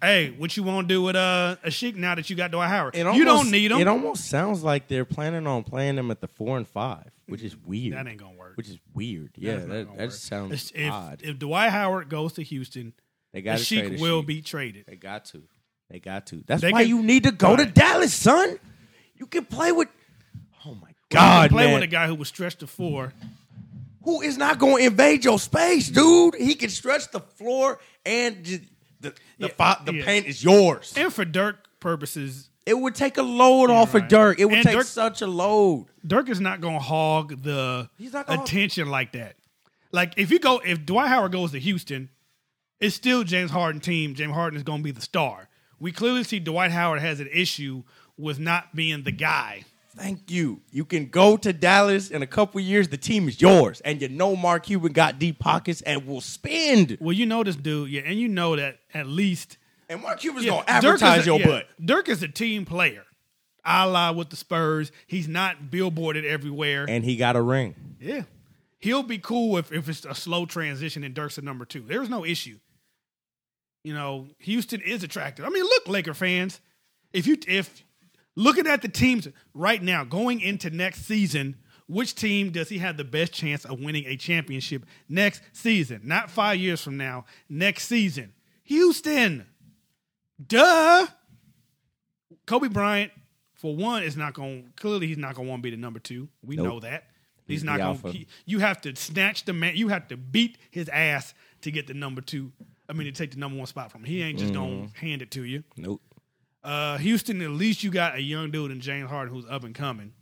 Hey, what you want to do with uh, a Sheik now that you got Dwight Howard? It You almost- don't need him. It almost sounds like they're planning on playing them at the four and five, which is weird. That ain't gonna work. Which is weird. Yeah, That's not that, gonna that work. just sounds if, odd. if Dwight Howard goes to Houston, They the got to Sheik trade a will Sheik. be traded. They got to. They got to. That's They why can- you need to go to Right. Dallas, son. You can play with. Oh my You God, can play man! with a guy who was stretched to four. Who is not going to invade your space, dude? He can stretch the floor and just, the the, Yeah, fi- the yeah. paint is yours. And for Dirk purposes, It would take a load off right. of Dirk. It would And take Dirk- such a load. Dirk is not going to hog the He's not gonna- attention like that. Like if you go, if Dwight Howard goes to Houston, it's still James Harden team. James Harden is going to be the star. We clearly see Dwight Howard has an issue with not being the guy. Thank you. You can go to Dallas in a couple years. The team is yours, and you know Mark Cuban got deep pockets and will spend. Well, you know this dude, yeah, and you know that at least And Mark Cuban's yeah, gonna Dirk is advertise a- your yeah, butt. Dirk is a team player, a la with the Spurs. He's not billboarded everywhere. And he got a ring. Yeah. He'll be cool if, if it's a slow transition and Dirk's a number two. There's no issue. You know, Houston is attractive. I mean, look, Laker fans, if you if looking at the teams right now going into next season, which team does he have the best chance of winning a championship next season? Not five years from now, next season. Houston. Duh. Kobe Bryant, for one, is not going. Clearly, he's not going to want to be the number two. We Nope. know that. He's, He's not the going. alpha. He, you have to snatch the man. You have to beat his ass to get the number two. I mean, to take the number one spot from him. He ain't just going to hand it to you. Nope. Uh, Houston, at least you got a young dude in James Harden who's up and coming.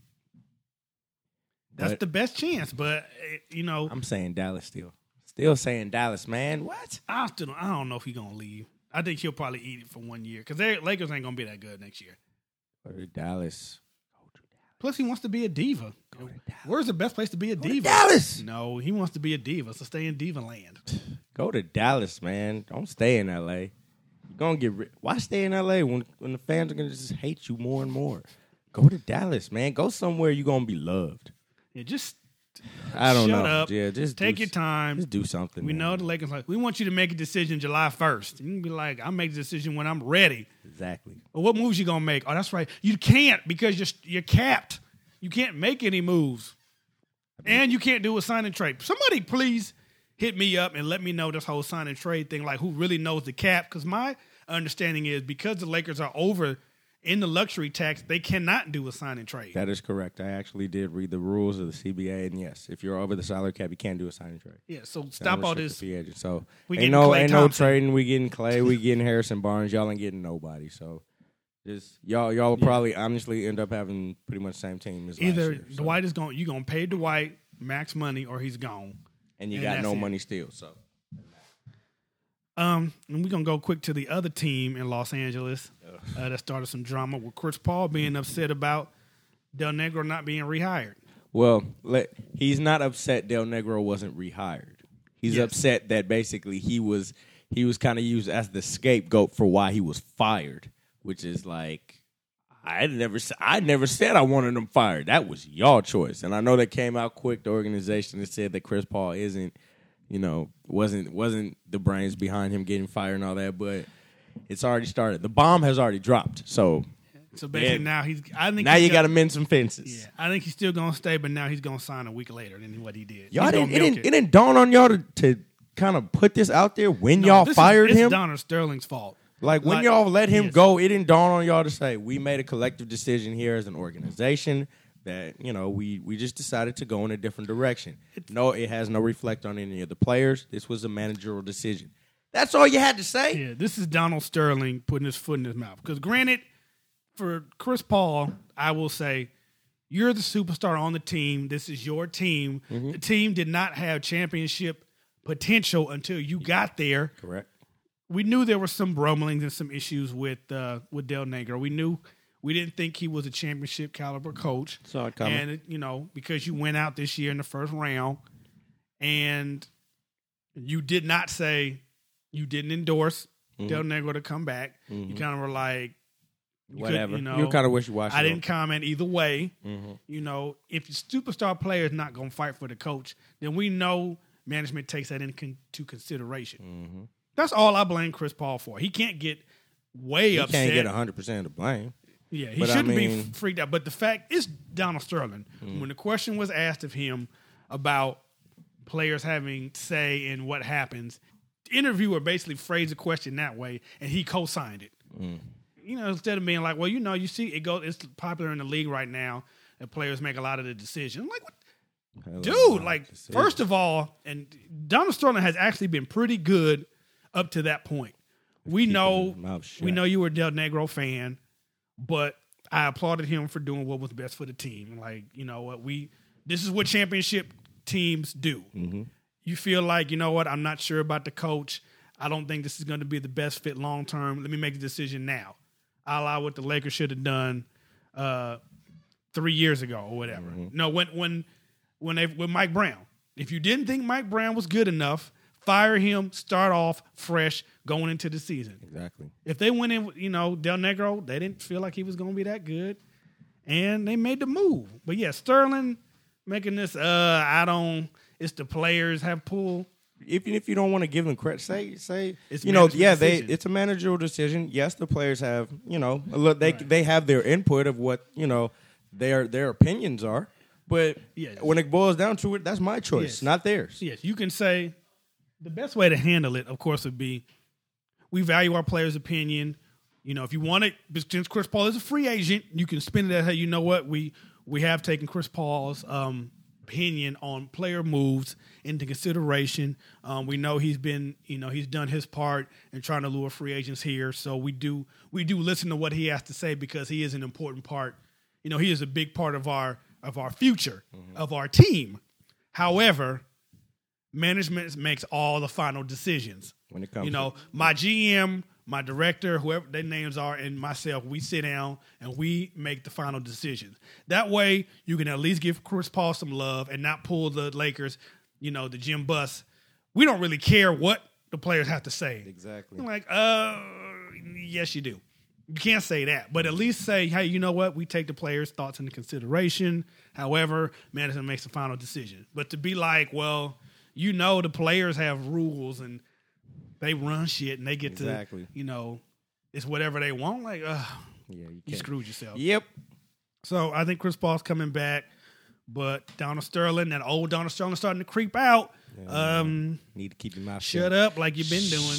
That's But- the best chance. But eh, you know, I'm saying Dallas still. Still saying Dallas, man. What? I still don't, I don't know if he's gonna leave. I think he'll probably eat it for one year because Lakers ain't gonna be that good next year. Go to Dallas. Plus, he wants to be a diva. Where's the best place to be a diva? Dallas. No, he wants to be a diva, so stay in diva land. Go to Dallas, man. Don't stay in L A. You're gonna get ri- why stay in L A when when the fans are gonna just hate you more and more? Go to Dallas, man. Go somewhere you're gonna be loved. Yeah, just I don't shut know. up. Yeah, just take do, your time. Just do something. We man. know the Lakers like we want you to make a decision July first. You can be like, I'll make the decision when I'm ready. exactly. Well, what moves you gonna make? Oh, that's right. You can't because you're you're capped. You can't make any moves, and you can't do a sign and trade. Somebody please hit me up and let me know this whole sign and trade thing. Like who really knows the cap? Because my understanding is because the Lakers are over in the luxury tax, they cannot do a sign and trade. That is correct. I actually did read the rules of the C B A, and yes, if you're over the salary cap, you can't do a signing trade. Yeah. So stop all this. Free agent. So We ain't getting no Klay ain't no Thompson. trading. We getting Clay. We getting Harrison Barnes. Y'all ain't getting nobody. So just y'all y'all will probably honestly end up having pretty much the same team as last Either year, so. Dwight is going, you gonna pay Dwight max money, or he's gone. and you and got that's no it. money still. So Um, and we're gonna go quick to the other team in Los Angeles uh, that started some drama with Chris Paul being upset about Del Negro not being rehired. well, let, he's not upset. Del Negro wasn't rehired. He's Yes. upset that basically he was he was kind of used as the scapegoat for why he was fired, which is like I never s- I never said I wanted him fired. That was your choice, and I know that came out quick. The organization that said that Chris Paul isn't, you know, wasn't wasn't the brains behind him getting fired and all that, but it's already started. The bomb has already dropped. So So basically Yeah. now he's. I think now he's you got to mend some fences. Yeah, I think he's still gonna stay, but now he's gonna sign a week later than what he did. Y'all He's didn't gonna it, milk didn't it didn't dawn on y'all to, to kind of put this out there when No, y'all this is- fired it's him. Donald Sterling's fault. Like when Like, y'all let him yes. go, it didn't dawn on y'all to say we made a collective decision here as an organization that you know we we just decided to go in a different direction. No, it has no reflect on any of the players. This was a managerial decision. That's all you had to say. Yeah, this is Donald Sterling putting his foot in his mouth. Because granted, for Chris Paul, I will say, you're the superstar on the team. This is your team. Mm-hmm. The team did not have championship potential until you got there. Correct. We knew there were some rumblings and some issues with uh, with Del Negro. We knew we didn't think he was a championship caliber coach. Saw it coming. And, you know, because you went out this year in the first round and you did not say you didn't endorse Mm-hmm. Del Negro to come back. You kind of were like, you could- Whatever. you know, You're kind of wishy-washy. I didn't comment either way. Mm-hmm. You know, if your superstar player is not going to fight for the coach, then we know management takes that into consideration. Mm-hmm. That's all I blame Chris Paul for. He can't get way he upset. can't get one hundred percent of the blame. Yeah, he But I shouldn't mean- be freaked out. But the fact is, Donald Sterling, Mm. when the question was asked of him about players having say in what happens, the interviewer basically phrased the question that way, and he co-signed it. Mm. You know, instead of being like, well, you know, you see, it goes. It's popular in the league right now that players make a lot of the decisions. I'm like, what? Hell Dude, no. like, Decision. first of all, and Donald Sterling has actually been pretty good up to that point. We Keeping know, his mouth shut. we know you were a Del Negro fan, but I applauded him for doing what was best for the team. Like, you know what, we this is what championship teams do. Mm-hmm. You feel like, you know what, I'm not sure about the coach. I don't think this is going to be the best fit long term. Let me make the decision now. A la what the Lakers should have done uh, three years ago or whatever. Mm-hmm. No, when when when they with Mike Brown. If you didn't think Mike Brown was good enough, fire him, start off fresh going into the season. Exactly. If they went in, you know, Del Negro, they didn't feel like he was going to be that good, and they made the move. But yeah, Sterling making this, uh, I don't, it's the players have pulled. Even if you don't want to give them credit, say say It's you know, management yeah, they decision. it's a managerial decision. Yes, the players have, you know, a look, they Right. they have their input of what, you know, their their opinions are. But Yes. when it boils down to it, that's my choice, Yes. not theirs. Yes, you can say the best way to handle it, of course, would be we value our players' opinion. You know, if you want it, since Chris Paul is a free agent, you can spin it as, hey, you know what, we we have taken Chris Paul's um, opinion on player moves into consideration. Um, we know he's been, you know, he's done his part in trying to lure free agents here. So we do we do listen to what he has to say because he is an important part. You know, he is a big part of our of our future, mm-hmm. of our team. However, management makes all the final decisions. When it comes, You know, to, my G M, my director, whoever their names are, and myself, we sit down and we make the final decisions. That way, you can at least give Chris Paul some love and not pull the Lakers, you know, the Jim Buss. We don't really care what the players have to say. exactly. I'm like, uh, yes, you do. You can't say that, but at least say, hey, you know what? We take the players' thoughts into consideration. However, management makes the final decision. But to be like, well, you know, the players have rules and they run shit and they get Exactly. to, you know, it's whatever they want. Like, uh, Yeah, you, you can't. screwed yourself. Yep. So I think Chris Paul's coming back, but Donald Sterling, that old Donald Sterling, starting to creep out. Um, Need to keep your mouth shut shut. up, like you've been doing.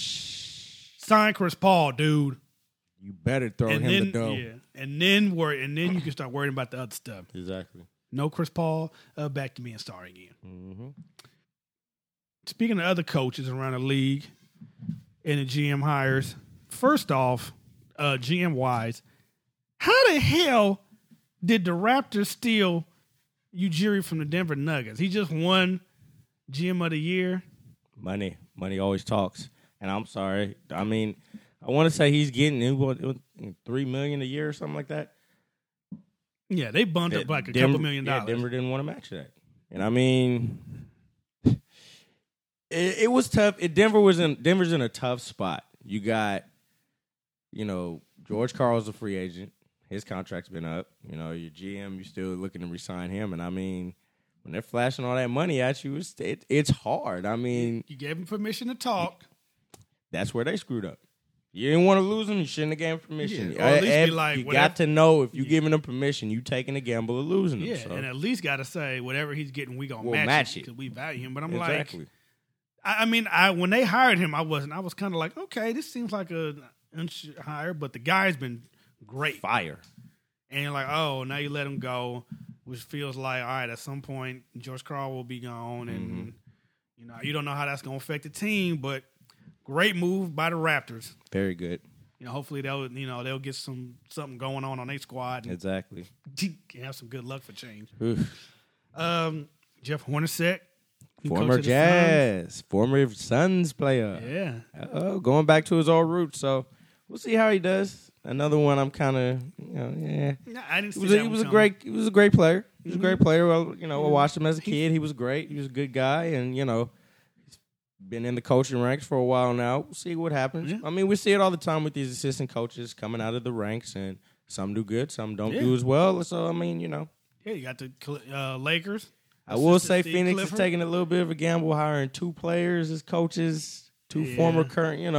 Sign Chris Paul, dude. You better throw And him then, the dough. yeah, and then worry, and then you can start worrying about the other stuff. Exactly. No Chris Paul, uh, back to being star again. Mm-hmm. Speaking of other coaches around the league and the G M hires, first off, uh, G M wise, how the hell did the Raptors steal Ujiri from the Denver Nuggets? He just won G M of the year. Money, money always talks. And I'm sorry. I mean, I want to say he's getting it was, it was three million a year or something like that. Yeah, they bumped up like a Denver, couple million dollars. Yeah, Denver didn't want to match that. And I mean, it, it was tough. It, Denver was in Denver's in a tough spot. You got, you know, George Karl's a free agent. His contract's been up. You know, your G M, you're still looking to re-sign him. And I mean, when they're flashing all that money at you, it's it, it's hard. I mean, You gave him permission to talk. that's where they screwed up. You didn't want to lose them. You shouldn't have gave them permission. Yeah, or at least be Ev- like, you whatever- got to know if you're giving them permission, you taking a gamble of losing them. Yeah, so. and at least got to say whatever he's getting, we gonna We'll match, match it it. because we value him. But I'm Exactly. like, I, I mean, I when they hired him, I wasn't. I was kind of like, okay, this seems like a uns- hire, but the guy's been great. Fire. And you're like, oh, now you let him go, which feels like, all right, at some point George Karl will be gone, and Mm-hmm. you know you don't know how that's gonna affect the team, but great move by the Raptors. Very good. You know, hopefully they'll you know they'll get some something going on on their squad and Exactly. have some good luck for change. Oof. Um, Jeff Hornacek, he Former coached the Jazz, former Suns player. Suns. Yeah, Oh, going back to his old roots. So we'll see how he does. Another one. I'm kind of, you know, yeah. No, I didn't He see was, that a, he one was a coming. great. He was a great player. He was a great player. Well, you know, I watched him as a kid. He was great. He was a good guy, and you know, he's been in the coaching ranks for a while now. We'll see what happens. Yeah. I mean, we see it all the time with these assistant coaches coming out of the ranks, and some do good, some don't Yeah. do as well. So I mean, you know, Yeah, you got the uh, Lakers. I will say Assistant Steve Phoenix Clifford. is taking a little bit of a gamble hiring two players as coaches, two Yeah. former current, you know,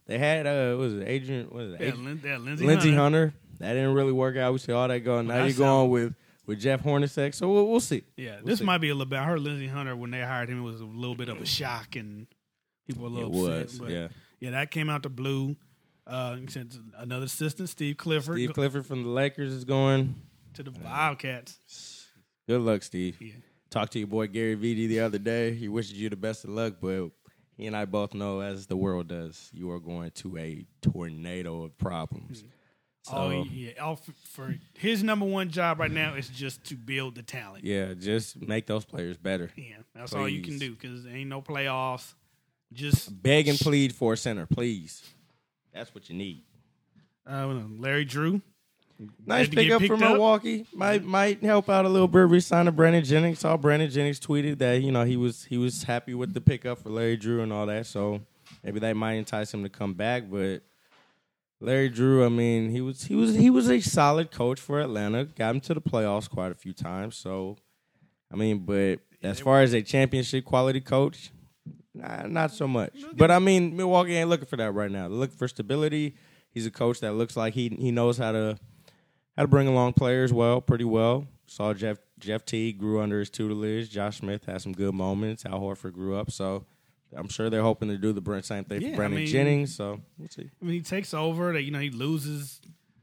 They had uh, what was it Adrian? What was it? Yeah, Adrian? Lin- yeah, Lindsey, Lindsey Hunter. Hunter. That didn't really work out. We see all that going. Now Well, you're that going sound- with with Jeff Hornacek. So we'll, we'll see. Yeah, We'll this see. might be a little bit. I heard Lindsey Hunter when they hired him, it was a little bit of a shock, and people were a It little was. upset. But Yeah. yeah, that came out the blue. Uh, another assistant, Steve Clifford, Steve go- Clifford from the Lakers is going. to the Wildcats. Good luck, Steve. Yeah. Talked to your boy Gary Vee the other day. He wishes you the best of luck, but he and I both know, as the world does, you are going to a tornado of problems. So, Oh yeah, all f- for his number one job right now is just to build the talent. yeah, just make those players better. Yeah, that's all you can Please. do because there ain't no playoffs. Just Beg and plead for a center, please. That's what you need. uh, Larry Drew. Nice Had to get pickup picked from up. Milwaukee. Might might help out a little bit. Resigning Brandon Jennings. Saw Brandon Jennings tweeted that you know he was he was happy with the pickup for Larry Drew and all that. So maybe that might entice him to come back. But Larry Drew, I mean, he was he was he was a solid coach for Atlanta. Got him to the playoffs quite a few times. So I mean, but as far as a championship quality coach, nah, not so much. But I mean, Milwaukee ain't looking for that right now. They're looking for stability. He's a coach that looks like he he knows how to. How to bring along players well, pretty well. Saw Jeff Jeff Teague grew under his tutelage. Josh Smith had some good moments. Al Horford grew up. So I'm sure they're hoping to do the Brent same thing Yeah, for I Brandon mean- Jennings. So we'll see. I mean, he takes over. That you know he loses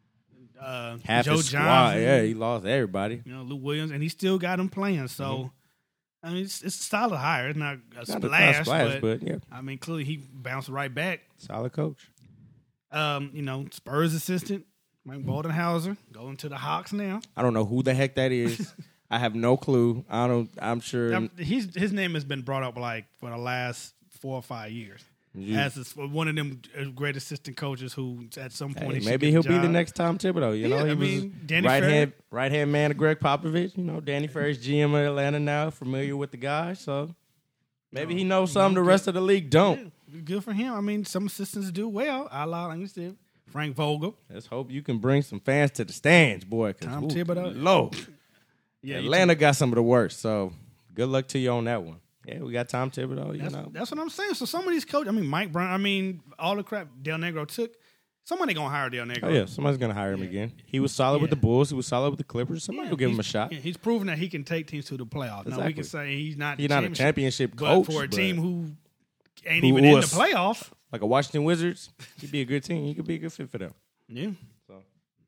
uh, Half Joe his squad. Johnson. Yeah, he lost everybody. You know Lou Williams, and he still got him playing. So I mean, it's, it's a solid hire. It's not a Mm-hmm. Not a- splash, not a splash, but, but yeah, I mean, clearly he bounced right back. solid coach. Um, you know, Spurs assistant Mike Boldenhauser going to the Hawks now. I don't know who the heck that is. I have no clue. I don't. I'm sure. Um, he's his name has been brought up like for the last four or five years. You- As this- one of them uh, great assistant coaches who at some point Hey, he should maybe get he'll the be the job. next Tom Thibodeau. You know, Yeah, he I was mean, Danny right Ferry- hand right hand man of Greg Popovich. You know, Danny Ferry's G M of Atlanta now, familiar with the guy. So maybe he knows something the rest of the league don't. Yeah, good for him. I mean, some assistants do well. I like like you said, Frank Vogel. Let's hope you can bring some fans to the stands, boy. 'Cause, Tom ooh, Thibodeau. Lord. Yeah, you Atlanta got some of the worst. So good luck to you on that one. Yeah, we got Tom Thibodeau. You That's, know, that's what I'm saying. So some of these coaches, I mean, Mike Brown, I mean, all the crap Del Negro took, somebody gonna hire Del Negro. oh yeah, somebody's gonna hire him again. He was solid with Yeah. the Bulls. He was solid with the Clippers. Somebody Yeah, will give him a he's- shot. yeah, he's proven that he can take teams to the playoffs. Now we Exactly. can say he's not. He's the not a championship but coach, for a but team who ain't who even in the was- playoffs. like a Washington Wizards, he'd be a good team. He could be a good fit for them. Yeah, So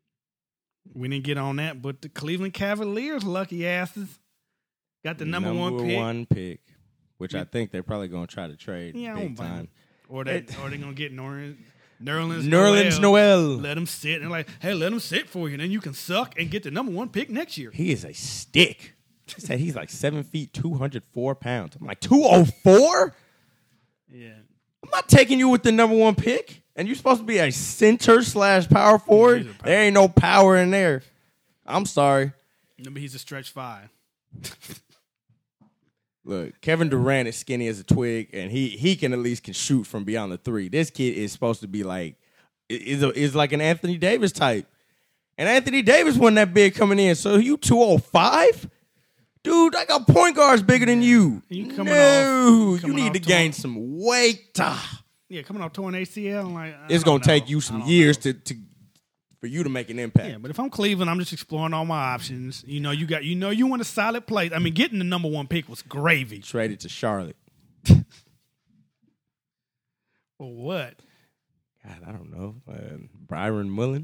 we didn't get on that, but the Cleveland Cavaliers, lucky asses, got the number, one pick. one pick, which I think they're probably gonna try to trade Yeah, I big don't blame time. them. Or they, or they gonna get Norland, Nerlens, Nerlens Noel. Noel. Let him sit and like, hey, let him sit for you, and then you can suck and get the number one pick next year. He is a stick. He said he's like seven feet, two hundred four pounds. I'm like two oh four. Yeah, I'm not taking you with the number one pick, and you're supposed to be a center slash power forward. he's a power- There ain't no power in there. I'm sorry. maybe he's a stretch five. Look, Kevin Durant is skinny as a twig, and he he can at least can shoot from beyond the three. This kid is supposed to be like is a- is like an Anthony Davis type, and Anthony Davis wasn't that big coming in. So you two oh five, dude. I got point guards bigger than you. You coming no, off- you you coming need off to torn- gain some weight. Ah. Yeah, coming off torn A C L. I'm like, I It's don't gonna take know. you I some don't years know. to, to for you to make an impact. Yeah, but if I'm Cleveland, I'm just exploring all my options. You know, you got, you know, you want a solid place. I mean, getting the number one pick was gravy. Traded to Charlotte. For what? God, I don't know. Uh, Byron Mullins.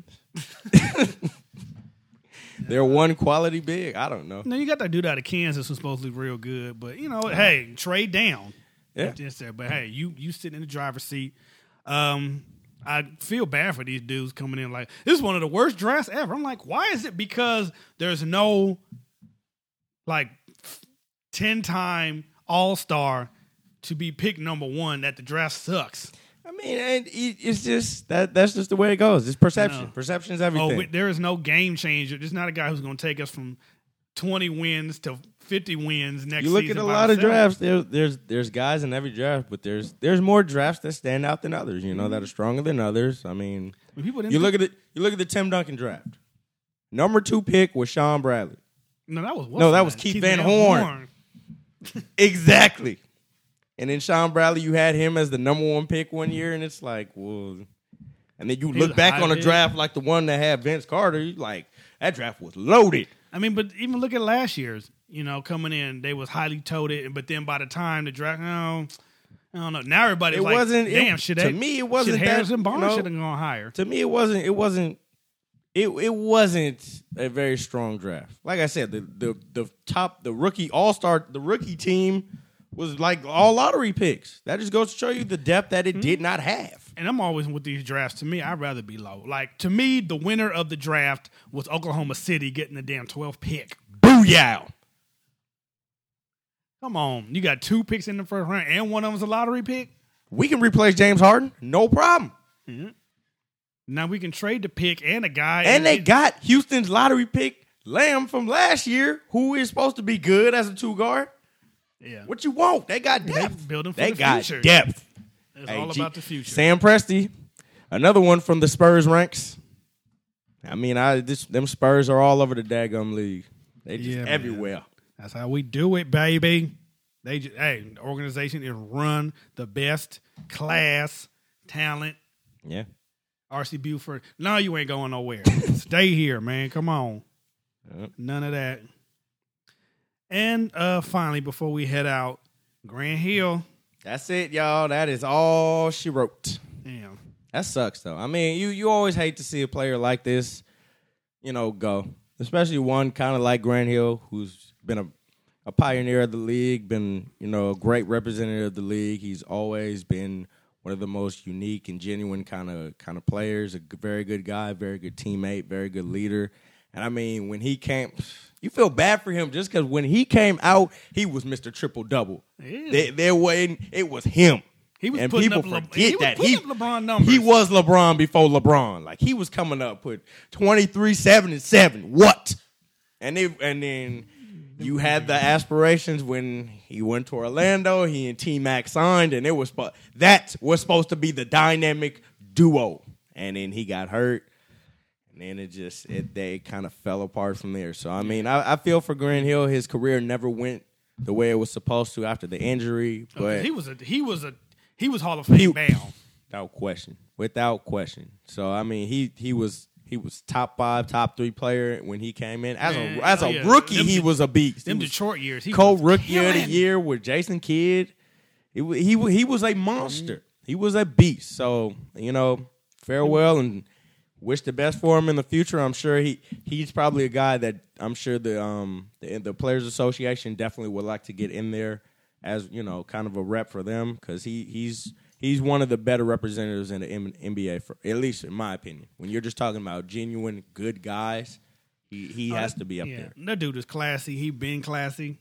They're one quality big. I don't know. No, you got that dude out of Kansas who's supposedly real good, but you know, hey, trade down. Yeah. Just there. But hey, you you sitting in the driver's seat. Um, I feel bad for these dudes coming in like this is one of the worst drafts ever. I'm like, why is it? Because there's no like ten time All Star to be picked number one. That the draft sucks. I mean, and it- it's just that that's just the way it goes. It's perception. No. Perception is Oh, everything. wait, there is no game changer. There's not a guy who's going to take us from twenty wins to fifty wins next you look season at a by lot of himself. drafts. There, there's there's guys in every draft, but there's there's more drafts that stand out than others. You know, that are stronger than others. I mean, When people didn't you look at it. You look at the Tim Duncan draft. Number two pick was Sean Bradley. No, that was No, that was Keith Van Horn. Exactly. And then Sean Bradley, you had him as the number one pick one year, and it's like, well, and then you He look was back high on a pick. draft like the one that had Vince Carter, you like that draft was loaded. I mean, but even look at last year's. You know, coming in, they was highly touted, but then by the time the draft, oh, I don't know. Now everybody's It like, wasn't- it- damn, should to they, me, it wasn't should that, Harrison Barnes you know, should have gone higher. To me, it wasn't. It wasn't. It it wasn't a very strong draft. Like I said, the the the top, the rookie all star, the rookie team was like all lottery picks. That just goes to show you the depth that it Mm-hmm. did not have. And I'm always with these drafts. To me, I'd rather be low. Like, to me, the winner of the draft was Oklahoma City getting the damn twelfth pick. Booyah! Come on. You got two picks in the first round, and one of them's a lottery pick? We can replace James Harden, no problem. Now we can trade the pick and a guy. And they it- got Houston's lottery pick, Lamb, from last year, who is supposed to be good as a two guard. Yeah. What you want? They got depth. building for they the got future. depth. It's Hey, all G- about the future. Sam Presti, another one from the Spurs ranks. I mean, I this, them Spurs are all over the daggum league. They just Yeah, man. everywhere. That's how we do it, baby. They just, hey, the organization is run the best class, talent. Yeah. R C Buford. No, you ain't going nowhere. Stay here, man. Come on. Yep. None of that. And uh, finally, before we head out, Grant Hill. That's it, y'all. That is all she wrote. Damn. That sucks, though. I mean, you you always hate to see a player like this, you know, go. Especially one kind of like Grant Hill, who's been a, a pioneer of the league, been, you know, a great representative of the league. He's always been one of the most unique and genuine kind of kind of players, a g- very good guy, very good teammate, very good leader. And, I mean, when he came, you feel bad for him just because when he came out, he was Mister Triple-Double. Yeah. There, there wasn't, it was him. He was and putting people up Le- forget he was that. putting He, up LeBron numbers. he was LeBron before LeBron. Like, he was coming up with twenty-three, seven, and seven. What? And they, and then you had the aspirations when he went to Orlando, he and T-Mac signed, and it was spo- that was supposed to be the dynamic duo. And then he got hurt. And then it just, it, they kind of fell apart from there. So, I mean, I, I feel for Grant Hill. His career never went the way it was supposed to after the injury. But he was a he was a he was Hall of Fame He- bound. without question, without question. So, I mean, he he was he was top five, top three player when he came in. As Man, a as oh, a yeah. rookie, Them he De- was a beast. He Them was Detroit years. He was co-rookie of the killing. year with Jason Kidd. It, wa- he wa- he was a monster. He was a beast. So, you know, farewell and wish the best for him in the future. I'm sure he he's probably a guy that I'm sure the um the, the Players Association definitely would like to get in there as, you know, kind of a rep for them because he he's he's one of the better representatives in the M- N B A, for, at least in my opinion. When you're just talking about genuine good guys, he he has to be up Yeah, there. that dude is classy. He been classy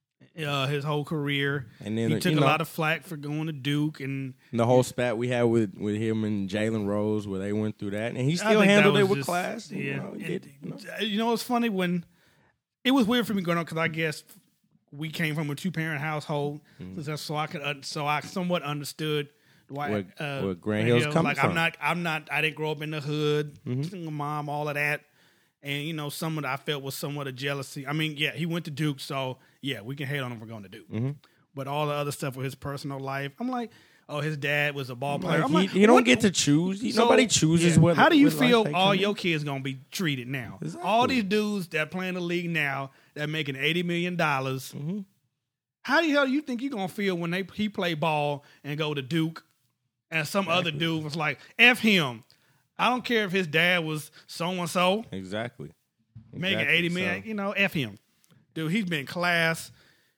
uh, his whole career. And then, he uh, took you a know- lot of flack for going to Duke, and And the whole spat we had with, with him and Jalen Rose, where they went through that, and he I still think that handled it was with just- class. Yeah, You know, he And, did, you know. you know what's funny when it was weird for me growing up because I guess we came from a two parent household, Mm-hmm. so, so I could uh, so I somewhat understood why Where- uh, where Grant Hill's coming like from. I'm not I'm not I didn't grow up in the hood, Mm-hmm. single mom, all of that. And, you know, some of that I felt was somewhat of jealousy. I mean, yeah, he went to Duke, so, yeah, we can hate on him for going to Duke. Mm-hmm. But all the other stuff with his personal life, I'm like, oh, his dad was a ball player. Like, I'm he, like, he don't what- get to choose. He- so, Nobody chooses yeah. what. How do you what life feel they all come in. your kids going to be treated now? Exactly. All these dudes that play in the league now that making eighty million dollars, Mm-hmm. how the hell do you think you're going to feel when they he play ball and go to Duke and some other dude was like, F him. I don't care if his dad was so-and-so. Exactly. Making Exactly. eighty million, So, you know, F him. Dude, he's been class.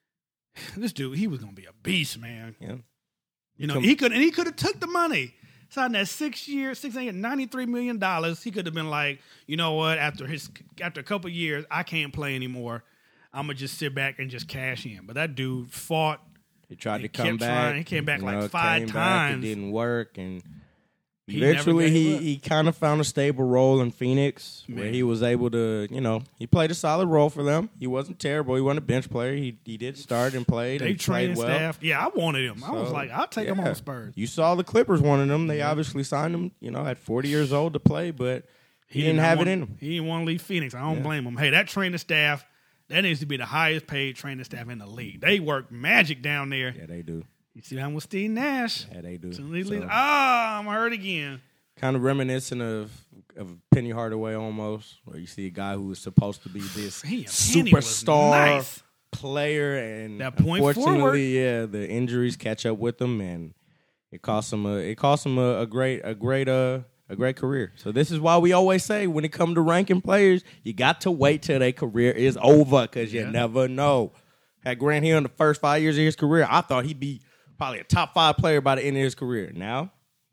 This dude, he was gonna be a beast, man. yeah. You know, Come- he could and he could have took the money. Signed that six year, six hundred ninety-three million dollars. He could have been like, you know what, after his after a couple of years, I can't play anymore. I'm gonna just sit back and just cash in. But that dude fought. He tried He to come kept back. trying. He came back you like know, five came back, times. It didn't work, and He never eventually gave he, up. he kind of found a stable role in Phoenix, where Man. he was able to, you know, he played a solid role for them. He wasn't terrible. He wasn't a bench player. He he did start and played. They and training played well. staff. Yeah, I wanted him. I was So, like, I'll take him yeah. on Spurs. You saw the Clippers wanted him. They obviously signed him, you know, at forty years old to play, but he, didn't not have want- it in him. He didn't want to leave Phoenix. I don't Yeah. blame him. Hey, that training staff, that needs to be the highest paid training staff in the league. They work magic down there. Yeah, they do. You see that with Steve Nash. Yeah, they do. So they So, leave- ah, I'm hurt again. kind of reminiscent of of Penny Hardaway almost, where you see a guy who was supposed to be this Damn, Penny was superstar nice. player, and That point unfortunately, forward. yeah, the injuries catch up with him, and it cost him a it cost him a, a great a great uh a great career. So this is why we always say when it comes to ranking players, you got to wait till their career is over because you Yeah. never know. Had Grant Hill in the first five years of his career, I thought he'd be probably a top five player by the end of his career. Now,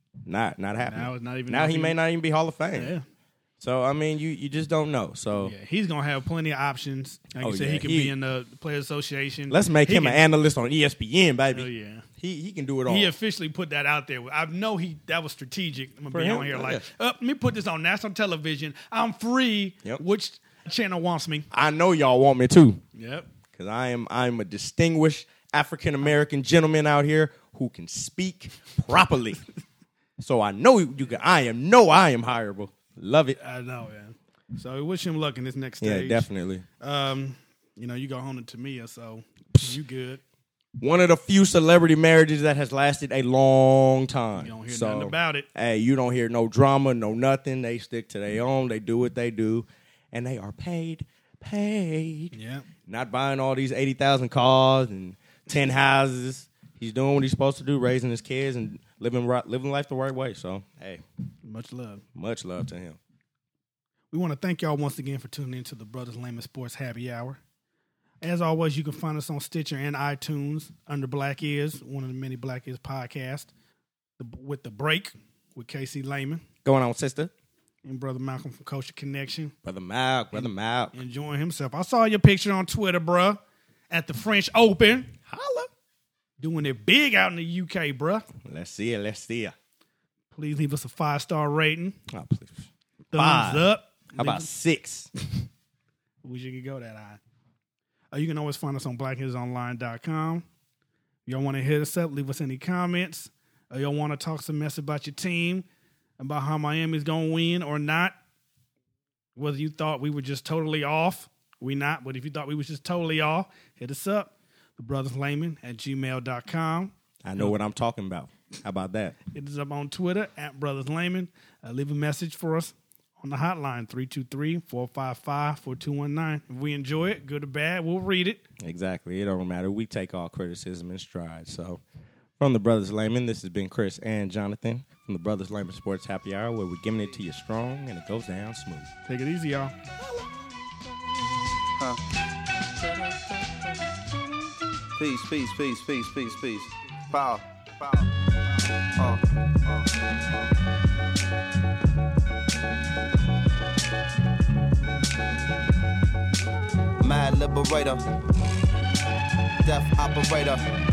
not not happening. Now it's not even- Now he may not even be Hall of Fame. Yeah. So I mean, you you just don't know. So Yeah, he's gonna have plenty of options. Like Oh, you said, yeah, he could he- be in the Players Association. let's make He him can- an analyst on E S P N, baby. Oh yeah. He he can do it all. He officially put that out there. I know he that was strategic. I'm gonna For be him, on here oh, like, yeah. uh, let me put this on national television. I'm free. Yep. Which channel wants me? I know y'all want me too, Yep. because I am I'm a distinguished African American gentleman out here who can speak properly. So I know you can. I am know I am hireable. Love it. I know, man. So we wish him luck in this next Yeah, stage. definitely. Um, you know, you go home to Tamia, so you good. One of the few celebrity marriages that has lasted a long time. You don't hear So, nothing about it. Hey, you don't hear no drama, no nothing. They stick to their own. They do what they do, and they are paid, paid. Yeah. Not buying all these eighty thousand cars and ten houses. He's doing what he's supposed to do, raising his kids and living right, living life the right way. So, hey, Much love. much love to him. We want to thank y'all once again for tuning in to the Brothers Layman Sports Happy Hour. As always, you can find us on Stitcher and iTunes under Black Ears, one of the many Black Ears podcasts, the, with The Break with K C Layman Going on, sister. and Brother Malcolm from Kosher Connection, Brother Malk, Brother Malk. enjoying himself. I saw your picture on Twitter, bruh, at the French Open. Holla. Doing it big out in the U K, bruh. Let's see it. Let's see it. Please leave us a five-star rating. Oh, please. Thumbs Five. up. How about six? Wish you could go that high. Uh, you can always find us on black hills online dot com. Y'all want to hit us up, leave us any comments. Or y'all want to talk some mess about your team, about how Miami's going to win or not. Whether you thought we were just totally off, we not. But if you thought we was just totally off, hit us up. The Brothers Layman at gmail dot com. I know what I'm talking about. How about that? Hit us up on Twitter at Brothers Layman. Uh, leave a message for us on the hotline, three two three, four five five, four two one nine. If we enjoy it, good or bad, we'll read it. Exactly. It don't matter. We take all criticism in stride. So, from the Brothers Layman, this has been Chris and Jonathan from the Brothers Layman Sports Happy Hour, where we're giving it to you strong and it goes down smooth. Take it easy, y'all. Peace, peace, peace, peace, peace, peace. Power, power. Uh, uh. Mad liberator, death operator,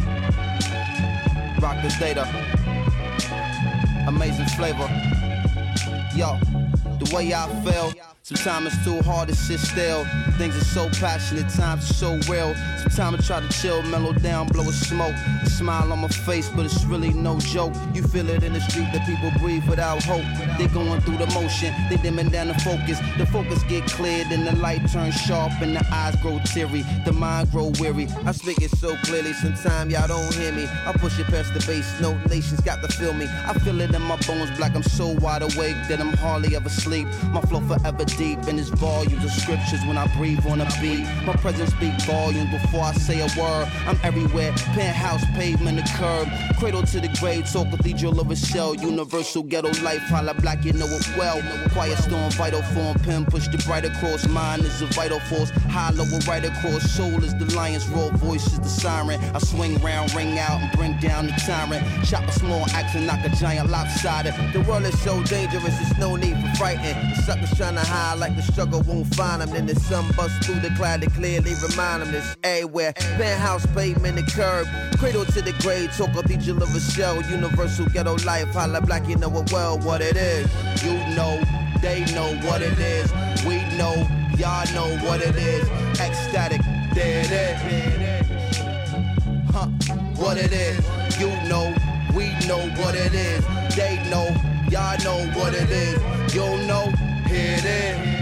rock the data, amazing flavor. Yo, the way I feel, sometimes it's too hard to sit still. Things are so passionate, times are so real. Sometimes I try to chill, mellow down, blow a smoke. A smile on my face, but it's really no joke. You feel it in the street that people breathe without hope. They going through the motion, they dimming down the focus. The focus get cleared and the light turns sharp and the eyes grow teary. The mind grow weary. I speak it so clearly, sometimes y'all don't hear me. I push it past the base, no nations got to feel me. I feel it in my bones, black, I'm so wide awake that I'm hardly ever sleep. My flow forever deep in its volumes of scriptures when I breathe on a beat. My presence speak volumes before I say a word. I'm everywhere, penthouse, pavement, the curb. Cradle to the grave, so cathedral of a shell. Universal ghetto life, holla black, you know it well. Quiet storm, vital form, pen push the bright across. Mind is a vital force, hollow right across. Soul is the lion's roar, voice is the siren. I swing round, ring out, and bring down the tyrant. Chop a small axe and knock a giant lopsided. The world is so dangerous, there's no need for frightened. The suckers trying to hide like the struggle won't find them. Then the sun busts through the cloud to clearly remind them this everywhere. Penthouse, pavement, the curb. Cradle to the grave, talk cathedral of a shell. Universal ghetto life, holla black, you know it well what it is. You know, they know what it is. We know, y'all know what it is. Ecstatic, there it is. Huh, what it is. You know, we know what it is. They know, y'all know what it is. You know, here it is.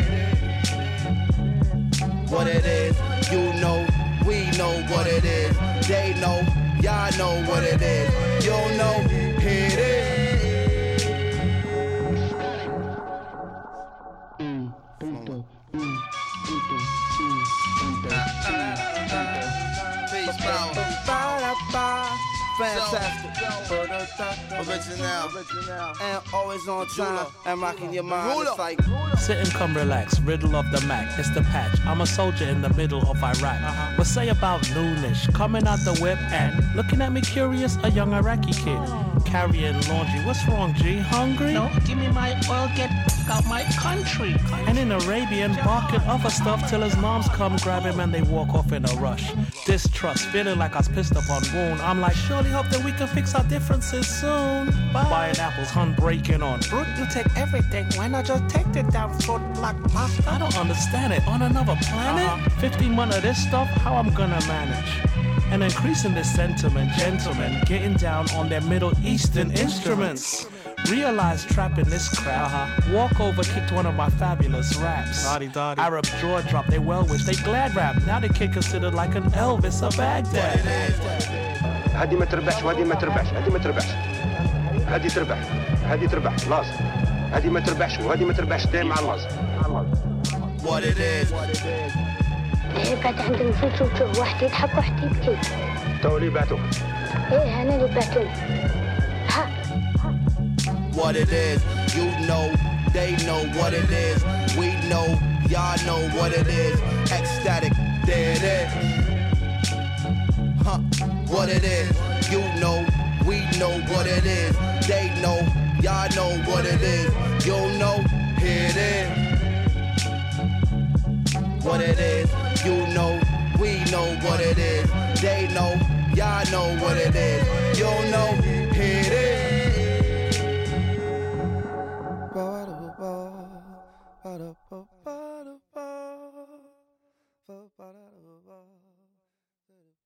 What it is, you know, we know what it is. They know, y'all know what it is. You don't know, here it is. Peace, power. Fantastic. Original. And always on time. And rocking your mind. It's like sit and come relax. Riddle of the Mac. It's the patch. I'm a soldier in the middle of Iraq. Uh-huh. What say about noonish? Coming out the whip and looking at me curious. A young Iraqi kid carrying laundry. What's wrong, G? Hungry? No, give me my oil. Get out my country. And in Arabian, barking other stuff till his moms come grab him and they walk off in a rush. Distrust, feeling like I was pissed up on wound. I'm like, surely hope that we can fix our differences soon. Bye. Buying apples, hun breaking on. Brute, you take everything. Why not just take the down throat like pasta? I don't understand it. On another planet? Uh-huh. fifteen months of this stuff, how I'm gonna manage? And increasing this sentiment, gentlemen, getting down on their Middle Eastern instruments. Realized trapping this crowd. Uh-huh. Walk over, kicked one of my fabulous raps. Dotty, dotty. Arab jaw drop, they well wish, they glad rap. Now they kid considered like an Elvis of Baghdad. هذه ما تربحش وهذه ما تربحش هذه ما تربحش هذه تربح هذه تربح لازم هذه ما تربحش وهذه ما تربحش دايما على لازم. What it is. قاعد عندنا في شوف واحد يضحك واحد يبكي. تو اللي بعتوك. إيه أنا اللي بعتوك. ها. What it is, you know, they know what it is. We know, y'all know what it is. Ecstatic, there it is. Huh, what it is, you know, we know what it is. They know, y'all know what it is. You know, here it is. What it is, you know, we know what it is. They know, y'all know what it is. You know, here it is. Ba-da-ba-ba-ba-da-ba-ba-da-ba.